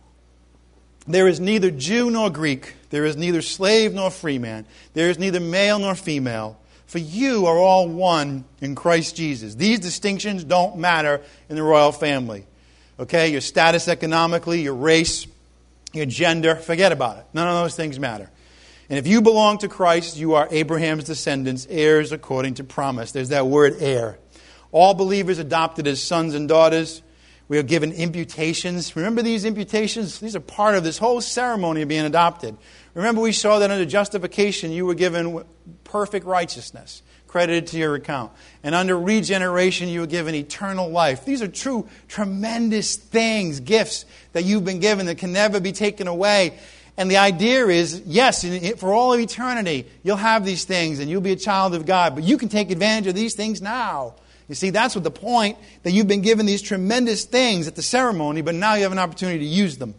Speaker 2: There is neither Jew nor Greek. There is neither slave nor free man. There is neither male nor female. For you are all one in Christ Jesus. These distinctions don't matter in the royal family. Okay, your status economically, your race, your gender, forget about it. None of those things matter. And if you belong to Christ, you are Abraham's descendants, heirs according to promise. There's that word heir. All believers adopted as sons and daughters. We are given imputations. Remember these imputations? These are part of this whole ceremony of being adopted. Remember we saw that under justification you were given perfect righteousness credited to your account. And under regeneration you were given eternal life. These are true, tremendous things, gifts that you've been given that can never be taken away. And the idea is, yes, for all of eternity, you'll have these things and you'll be a child of God. But you can take advantage of these things now. You see, that's what the point, that you've been given these tremendous things at the ceremony, but now you have an opportunity to use them.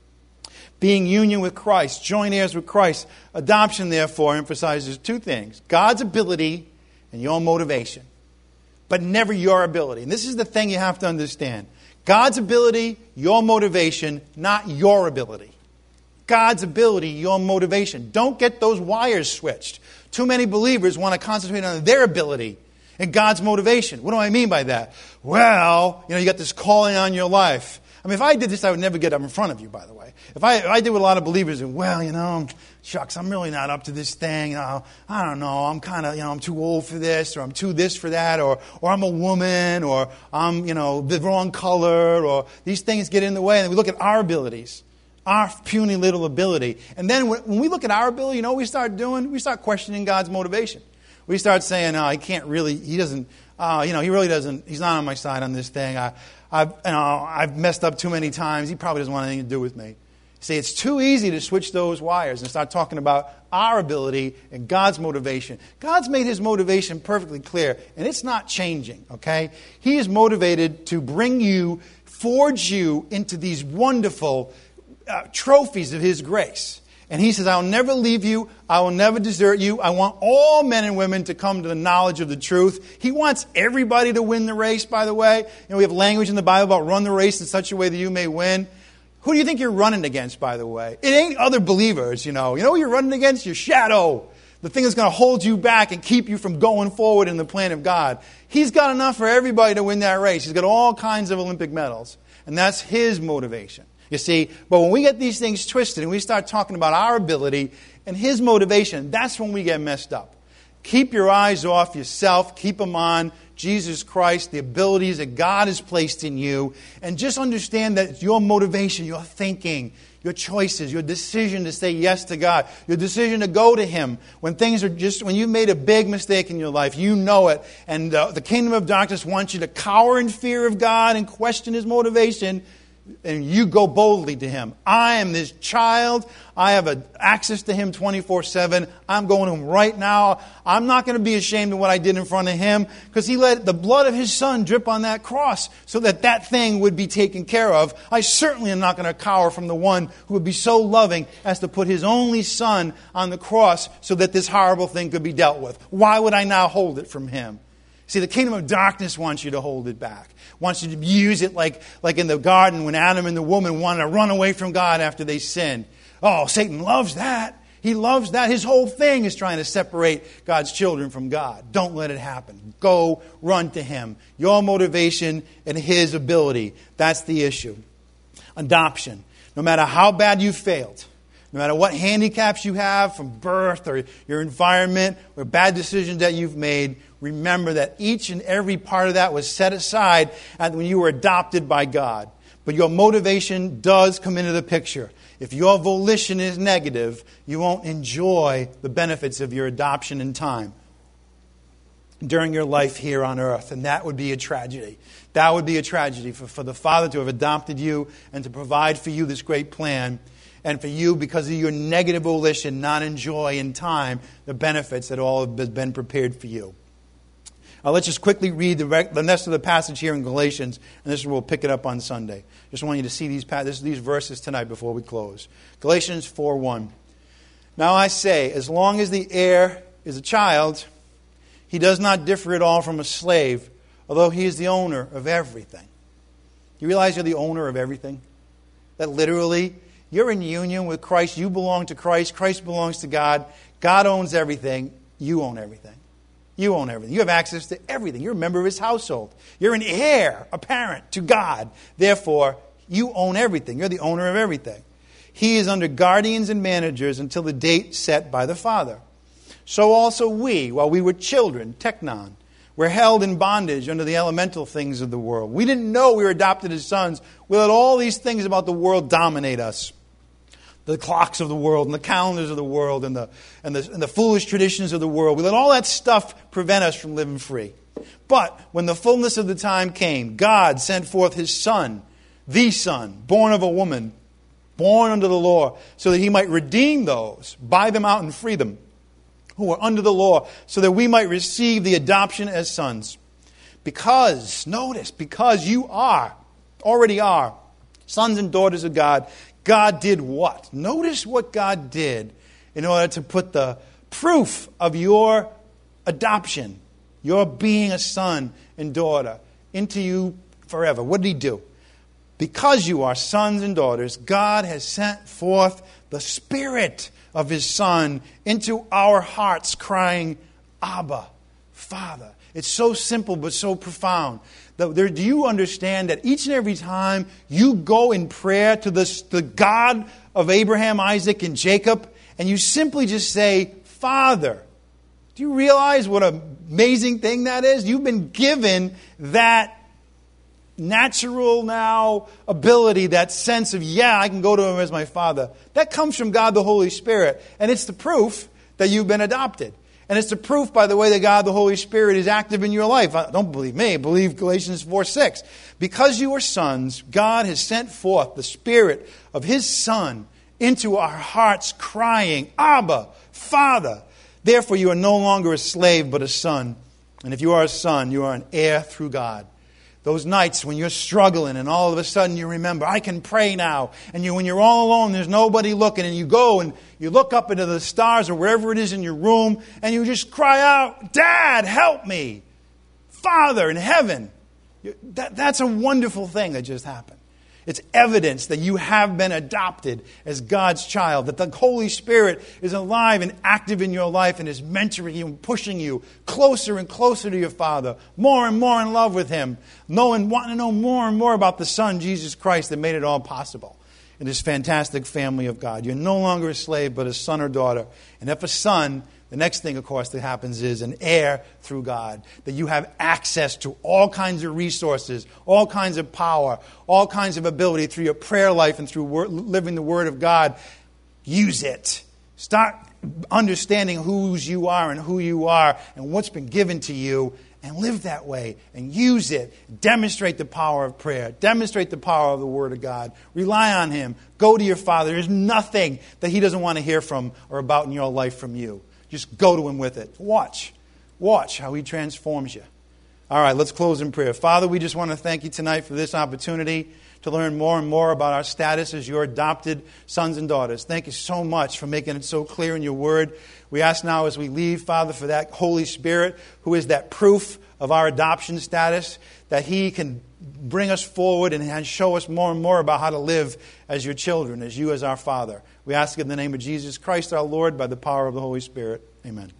Speaker 2: Being union with Christ, joint heirs with Christ. Adoption, therefore, emphasizes two things. God's ability and your motivation, but never your ability. And this is the thing you have to understand. God's ability, your motivation, not your ability. God's ability, your motivation. Don't get those wires switched. Too many believers want to concentrate on their ability and God's motivation. What do I mean by that? Well, you know, you got this calling on your life. I mean, if I did this, I would never get up in front of you, by the way. If I, if I did what a lot of believers do, well, you know, shucks, I'm really not up to this thing. You know, I don't know, I'm kind of, you know, I'm too old for this, or I'm too this for that, or or I'm a woman, or I'm, you know, the wrong color, or these things get in the way. And then we look at our abilities, our puny little ability. And then when we look at our ability, you know what we start doing? We start questioning God's motivation. We start saying, no, he can't really, he doesn't, uh, you know, he really doesn't, he's not on my side on this thing. I, I've, you know, I've messed up too many times. He probably doesn't want anything to do with me. See, it's too easy to switch those wires and start talking about our ability and God's motivation. God's made his motivation perfectly clear, and it's not changing, okay? He is motivated to bring you, forge you into these wonderful uh, trophies of his grace. And he says, I will never leave you. I will never desert you. I want all men and women to come to the knowledge of the truth. He wants everybody to win the race, by the way. You know, we have language in the Bible about run the race in such a way that you may win. Who do you think you're running against, by the way? It ain't other believers, you know. You know who you're running against? Your shadow. The thing that's going to hold you back and keep you from going forward in the plan of God. He's got enough for everybody to win that race. He's got all kinds of Olympic medals. And that's his motivation. You see, but when we get these things twisted and we start talking about our ability and his motivation, that's when we get messed up. Keep your eyes off yourself. Keep them on Jesus Christ, the abilities that God has placed in you. And just understand that your motivation, your thinking, your choices, your decision to say yes to God, your decision to go to him when things are just, when you've made a big mistake in your life, you know it. And uh, the kingdom of darkness wants you to cower in fear of God and question his motivation. And you go boldly to him. I am this child. I have a, access to him twenty-four seven. I'm going to him right now. I'm not going to be ashamed of what I did in front of him because he let the blood of his son drip on that cross so that that thing would be taken care of. I certainly am not going to cower from the one who would be so loving as to put his only son on the cross so that this horrible thing could be dealt with. Why would I now hold it from him? See, the kingdom of darkness wants you to hold it back. Wants you to use it like, like in the garden when Adam and the woman wanted to run away from God after they sinned. Oh, Satan loves that. He loves that. His whole thing is trying to separate God's children from God. Don't let it happen. Go run to him. Your motivation and his ability. That's the issue. Adoption. No matter how bad you failed, no matter what handicaps you have from birth or your environment or bad decisions that you've made, remember that each and every part of that was set aside when you were adopted by God. But your motivation does come into the picture. If your volition is negative, you won't enjoy the benefits of your adoption in time during your life here on earth. And that would be a tragedy. That would be a tragedy for, for the Father to have adopted you and to provide for you this great plan. And for you, because of your negative volition, not enjoy in time the benefits that all have been prepared for you. Now let's just quickly read the, rest, the rest of the passage here in Galatians, and this we'll pick it up on Sunday. Just want you to see these, these verses tonight before we close. Galatians four one. Now I say, as long as the heir is a child, he does not differ at all from a slave, although he is the owner of everything. You realize you're the owner of everything? That literally, you're in union with Christ. You belong to Christ. Christ belongs to God. God owns everything. You own everything. You own everything. You have access to everything. You're a member of his household. You're an heir, a parent to God. Therefore, you own everything. You're the owner of everything. He is under guardians and managers until the date set by the Father. So also we, while we were children, teknon, were held in bondage under the elemental things of the world. We didn't know we were adopted as sons. We let all these things about the world dominate us. The clocks of the world and the calendars of the world and the, and the, and the foolish traditions of the world. We let all that stuff prevent us from living free. But when the fullness of the time came, God sent forth his Son, the Son, born of a woman, born under the law, so that he might redeem those, buy them out and free them, who were under the law, so that we might receive the adoption as sons. Because, notice, because you are, already are, sons and daughters of God, God did what? Notice what God did in order to put the proof of your adoption, your being a son and daughter, into you forever. What did he do? Because you are sons and daughters, God has sent forth the Spirit of his Son into our hearts, crying, Abba, Father. It's so simple but so profound. Do you understand that each and every time you go in prayer to the, the God of Abraham, Isaac, and Jacob, and you simply just say, Father, do you realize what an amazing thing that is? You've been given that natural now ability, that sense of, yeah, I can go to him as my Father. That comes from God the Holy Spirit, and it's the proof that you've been adopted. And it's the proof, by the way, that God the Holy Spirit is active in your life. Don't believe me. Believe Galatians four six. Because you are sons, God has sent forth the Spirit of His Son into our hearts, crying, Abba, Father. Therefore you are no longer a slave, but a son. And if you are a son, you are an heir through God. Those nights when you're struggling and all of a sudden you remember, I can pray now. And you, when you're all alone, there's nobody looking. And you go and you look up into the stars or wherever it is in your room. And you just cry out, Dad, help me. Father in heaven. That, that's a wonderful thing that just happened. It's evidence that you have been adopted as God's child, that the Holy Spirit is alive and active in your life and is mentoring you and pushing you closer and closer to your Father, more and more in love with Him, knowing, wanting to know more and more about the Son, Jesus Christ, that made it all possible in this fantastic family of God. You're no longer a slave, but a son or daughter. And if a son, the next thing, of course, that happens is an heir through God. That you have access to all kinds of resources, all kinds of power, all kinds of ability through your prayer life and through wor- living the Word of God. Use it. Start understanding whose you are and who you are and what's been given to you, and live that way and use it. Demonstrate the power of prayer. Demonstrate the power of the Word of God. Rely on Him. Go to your Father. There's nothing that He doesn't want to hear from or about in your life from you. Just go to Him with it. Watch. Watch how He transforms you. All right, let's close in prayer. Father, we just want to thank You tonight for this opportunity to learn more and more about our status as Your adopted sons and daughters. Thank You so much for making it so clear in Your Word. We ask now as we leave, Father, for that Holy Spirit, who is that proof of our adoption status, that He can bring us forward and show us more and more about how to live as Your children, as You as our Father. We ask in the name of Jesus Christ our Lord, by the power of the Holy Spirit. Amen.